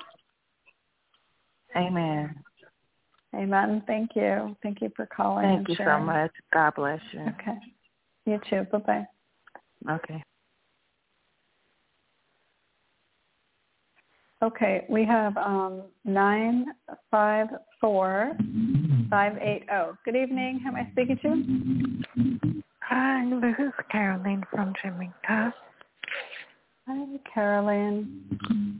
Amen. Amen. Thank you. Thank you for calling. Thank you so much. God bless you. Okay. You too. Bye-bye. Okay. Okay, we have 954-580. Good evening. Who am I speaking to? Hi, this is Caroline from Jamaica. Hi, Caroline.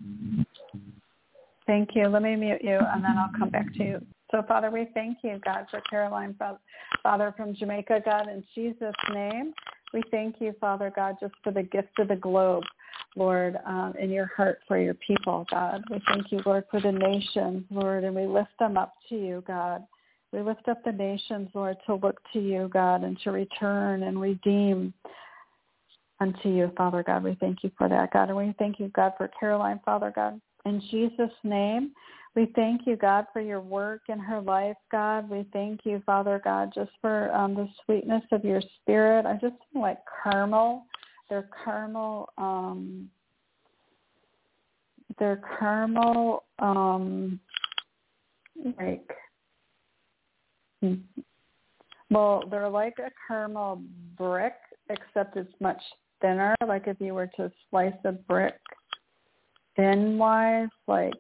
Thank you. Let me mute you, and then I'll come back to you. So, Father, we thank you, God, for Caroline, Father, from Jamaica, God, in Jesus' name. We thank you, Father God, just for the gift of the globe, Lord, in your heart for your people, God. We thank you, Lord, for the nations, Lord, and we lift them up to you, God. We lift up the nations, Lord, to look to you, God, and to return and redeem unto you, Father God. We thank you for that, God. And we thank you, God, for Caroline, Father God. In Jesus' name, we thank you, God, for your work in her life, God. We thank you, Father God, just for the sweetness of your spirit. I just feel like caramel. They're caramel, they're like a caramel brick, except it's much thinner. Like if you were to slice a brick thin-wise, like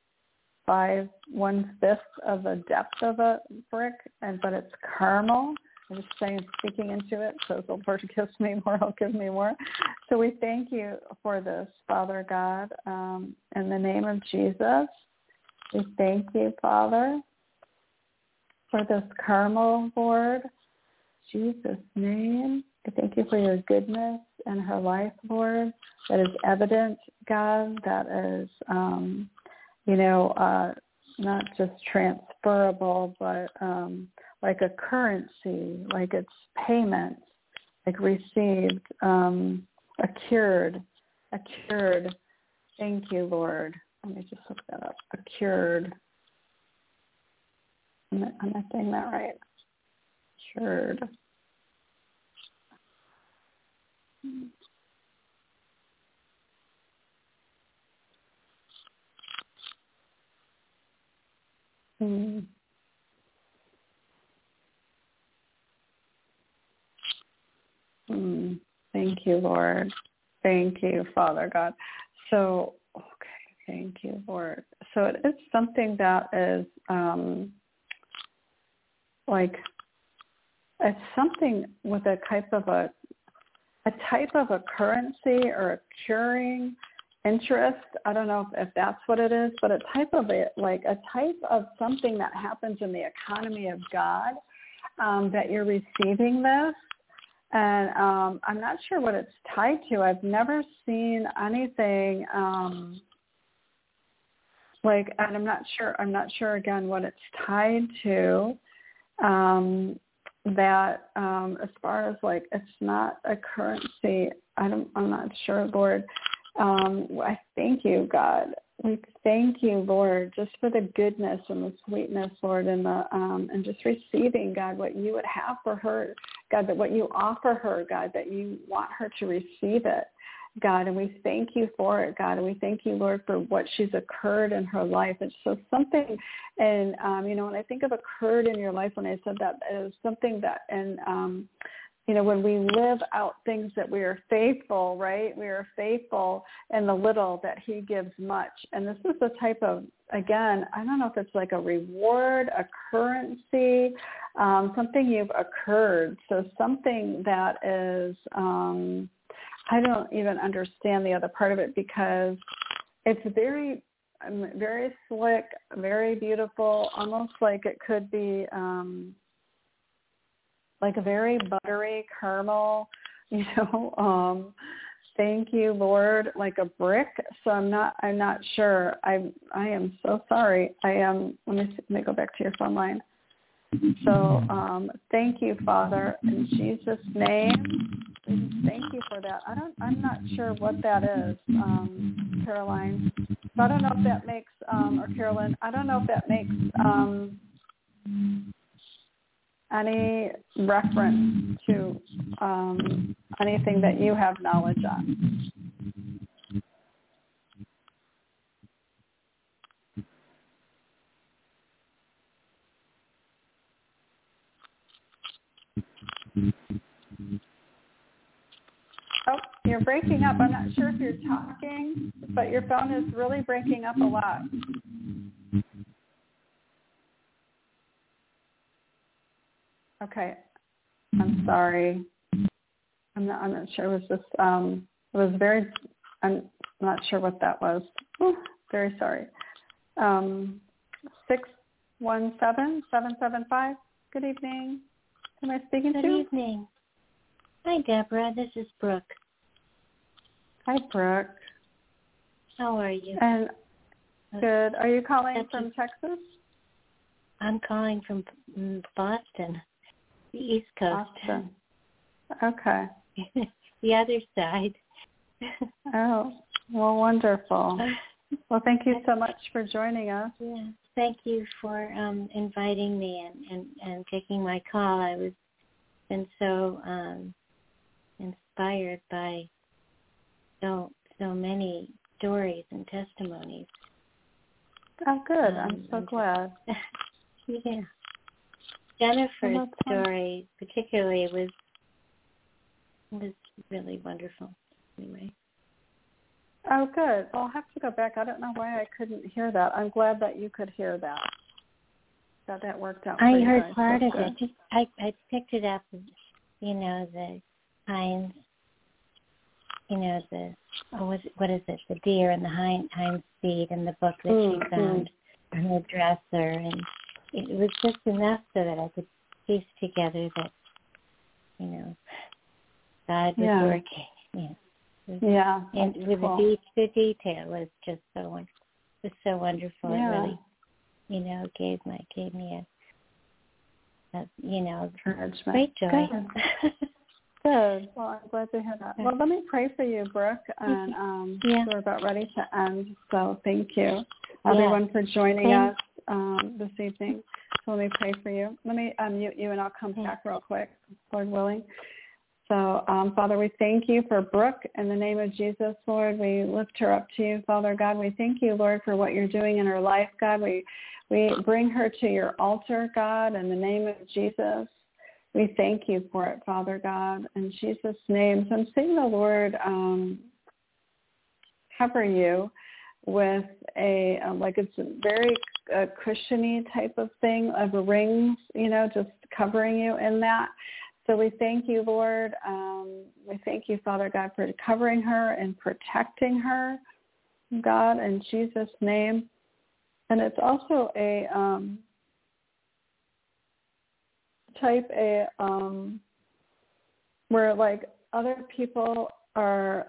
1/5 of the depth of a brick, but it's caramel. I'm just saying, speaking into it, so the Lord gives me more, He'll give me more. So we thank you for this, Father God, in the name of Jesus. We thank you, Father, for this caramel, Lord. Jesus' name. I thank you for your goodness in her life, Lord, that is evident, God, that is, not just transferable, but like a currency, like it's payments, like received, accrued. Thank you, Lord. Let me just look that up. Accrued. Am I saying that right? Accrued. Thank you, Lord. Thank you, Father God. So, okay, thank you, Lord. So it is something that is it's something with a type of a currency or a curing interest. I don't know if that's what it is, but a type of something that happens in the economy of God, that you're receiving this. And I'm not sure what it's tied to. I've never seen anything and I'm not sure again what it's tied to. That as far as it's not a currency. I'm not sure, Lord. I thank you, God, we thank you, Lord, just for the goodness and the sweetness, Lord, and the and just receiving, God, what you would have for her, God, that what you offer her, God, that you want her to receive it, God, and we thank you for it, God, and we thank you, Lord, for what she's occurred in her life. It's so something, and when I think of occurred in your life, when I said that, it was something that, and when we live out things that we are faithful, right? We are faithful in the little that he gives much. And this is the type of, again, I don't know if it's like a reward, a currency, something you've occurred. So something that is, I don't even understand the other part of it because it's very, very slick, very beautiful, almost like it could be, like a very buttery caramel, thank you, Lord, like a brick. So I'm not sure. I am so sorry. Let me go back to your phone line. So thank you, Father, in Jesus' name. Thank you for that. I'm not sure what that is, Caroline. So I don't know if that makes, or Carolyn, I don't know if that makes, any reference to anything that you have knowledge on. Oh, you're breaking up. I'm not sure if you're talking, but your phone is really breaking up a lot. Okay, I'm sorry. I'm not sure. It was just it was very. I'm not sure what that was. Ooh, very sorry. 617-775. Good evening. Who am I speaking to? Good evening. Hi, Deborah. This is Brooke. Hi, Brooke. How are you? And good. Are you calling from Texas? I'm calling from Boston. The East Coast. Awesome. Okay. The other side. Oh, well, wonderful. Well, thank you so much for joining us. Yeah, thank you for inviting me and taking my call. I was been so inspired by so many stories and testimonies. Oh, good. I'm so glad. Yeah. Jennifer's story particularly was really wonderful. Anyway. Oh, good. Well, I'll have to go back. I don't know why I couldn't hear that. I'm glad that you could hear that. That worked out. I heard part of it. I picked it up. The hinds. What is it? The deer and the hind's feet, and the book that she found on her dresser, and it was just enough so that I could piece together that, God was working. Yeah. And with cool. the detail was just so wonderful. Yeah. It really, gave me a encouragement. Great joy. Good. Good. Well, I'm glad to hear that. Well, let me pray for you, Brooke, and we're about ready to end. So thank you, everyone, for joining us this evening. So let me pray for you. Let me unmute you, and I'll come back real quick, Lord willing. So, Father, we thank you for Brooke. In the name of Jesus, Lord, we lift her up to you, Father God. We thank you, Lord, for what you're doing in her life, God. We bring her to your altar, God, in the name of Jesus. We thank you for it, Father God, in Jesus' name. So I'm seeing the Lord cover you with a, it's a very cushiony type of thing of rings, just covering you in that. So we thank you, Lord. We thank you, Father God, for covering her and protecting her, God, in Jesus' name. And it's also a where other people are,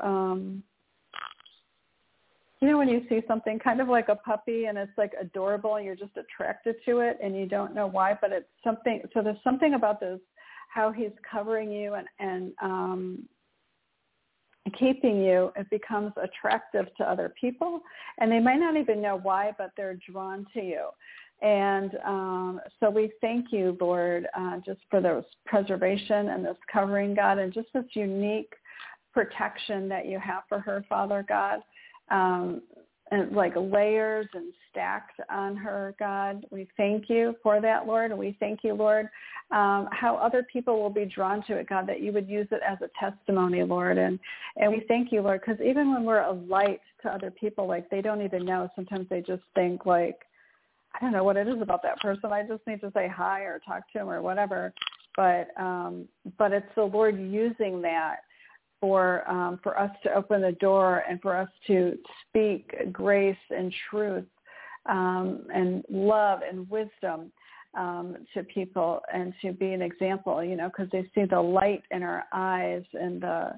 when you see something kind of like a puppy and it's adorable and you're just attracted to it and you don't know why, but it's something. So there's something about this, how he's covering you and keeping you, it becomes attractive to other people, and they might not even know why, but they're drawn to you. And so we thank you, Lord, just for this preservation and this covering, God, and just this unique protection that you have for her, Father God, and like layers and stacked on her, God. We thank you for that, Lord, and we thank you, Lord, how other people will be drawn to it, God, that you would use it as a testimony, Lord. And we thank you, Lord, because even when we're a light to other people, like they don't even know, sometimes they just think like, I don't know what it is about that person. I just need to say hi or talk to him or whatever. But it's the Lord using that for us to open the door and for us to speak grace and truth and love and wisdom to people, and to be an example, you know, because they see the light in our eyes and the,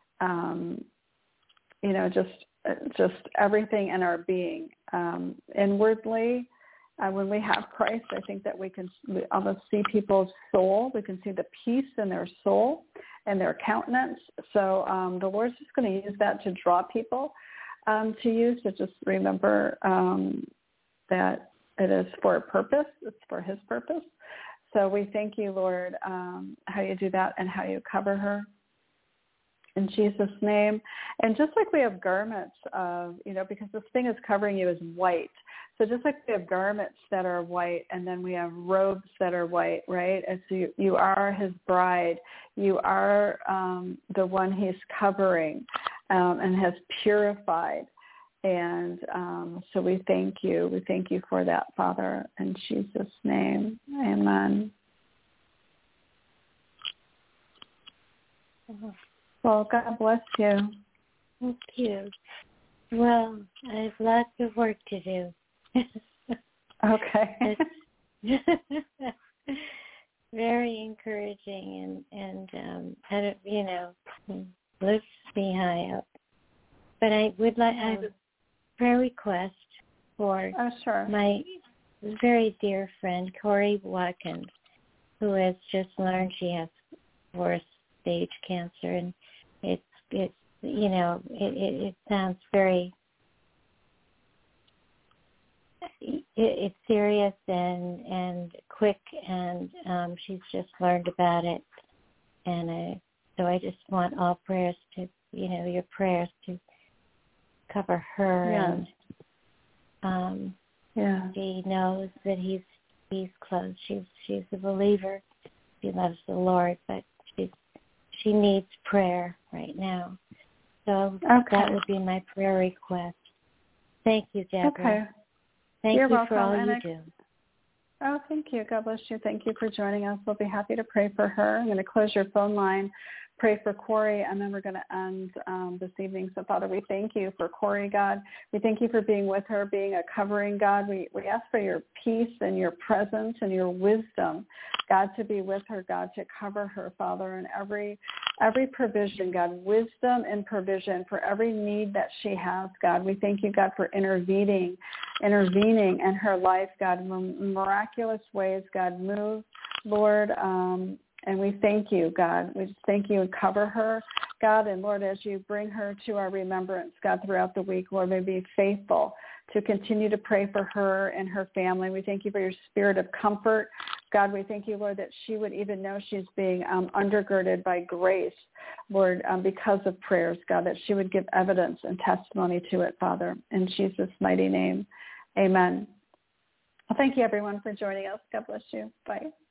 you know, just everything in our being inwardly. When we have Christ, I think that we almost see people's soul. We can see the peace in their soul and their countenance. So the Lord's just going to use that to draw people to you. So just remember that it is for a purpose. It's for his purpose. So we thank you, Lord, how you do that and how you cover her. In Jesus' name. And just like we have garments of, you know, because this thing is covering you is white. So just like we have garments that are white, and then we have robes that are white, right? And so you are his bride. You are the one he's covering and has purified. And so we thank you. We thank you for that, Father, in Jesus' name. Amen. Well, God bless you. Thank you. Well, I have lots of work to do. Okay. Very encouraging and you know, lifts me high up. But I would like I have a prayer request for my very dear friend Corey Watkins, who has just learned she has 4th stage cancer, and it's you know, it sounds very it's serious and quick, and she's just learned about it, and so I just want all prayers to, you know, your prayers to cover her. And she knows that he's close. She's a believer. She loves the Lord, but she needs prayer right now. So that would be my prayer request. Thank you, Deborah. Okay. Thank You're you welcome. for all you do. Oh, thank you. God bless you. Thank you for joining us. We'll be happy to pray for her. I'm going to close your phone line, pray for Corey, and then we're going to end this evening. So, Father, we thank you for Corey, God. We thank you for being with her, being a covering, God. We ask for your peace and your presence and your wisdom, God, to be with her, God, to cover her, Father, in every provision, God, wisdom and provision for every need that she has, God. We thank you, God, for intervening in her life, God, in miraculous ways, God. Move, Lord, and we thank you, God. We just thank you and cover her, God. And, Lord, as you bring her to our remembrance, God, throughout the week, Lord, may be faithful to continue to pray for her and her family. We thank you for your spirit of comfort. God, we thank you, Lord, that she would even know she's being undergirded by grace, Lord, because of prayers, God, that she would give evidence and testimony to it, Father. In Jesus' mighty name, amen. Well, thank you, everyone, for joining us. God bless you. Bye.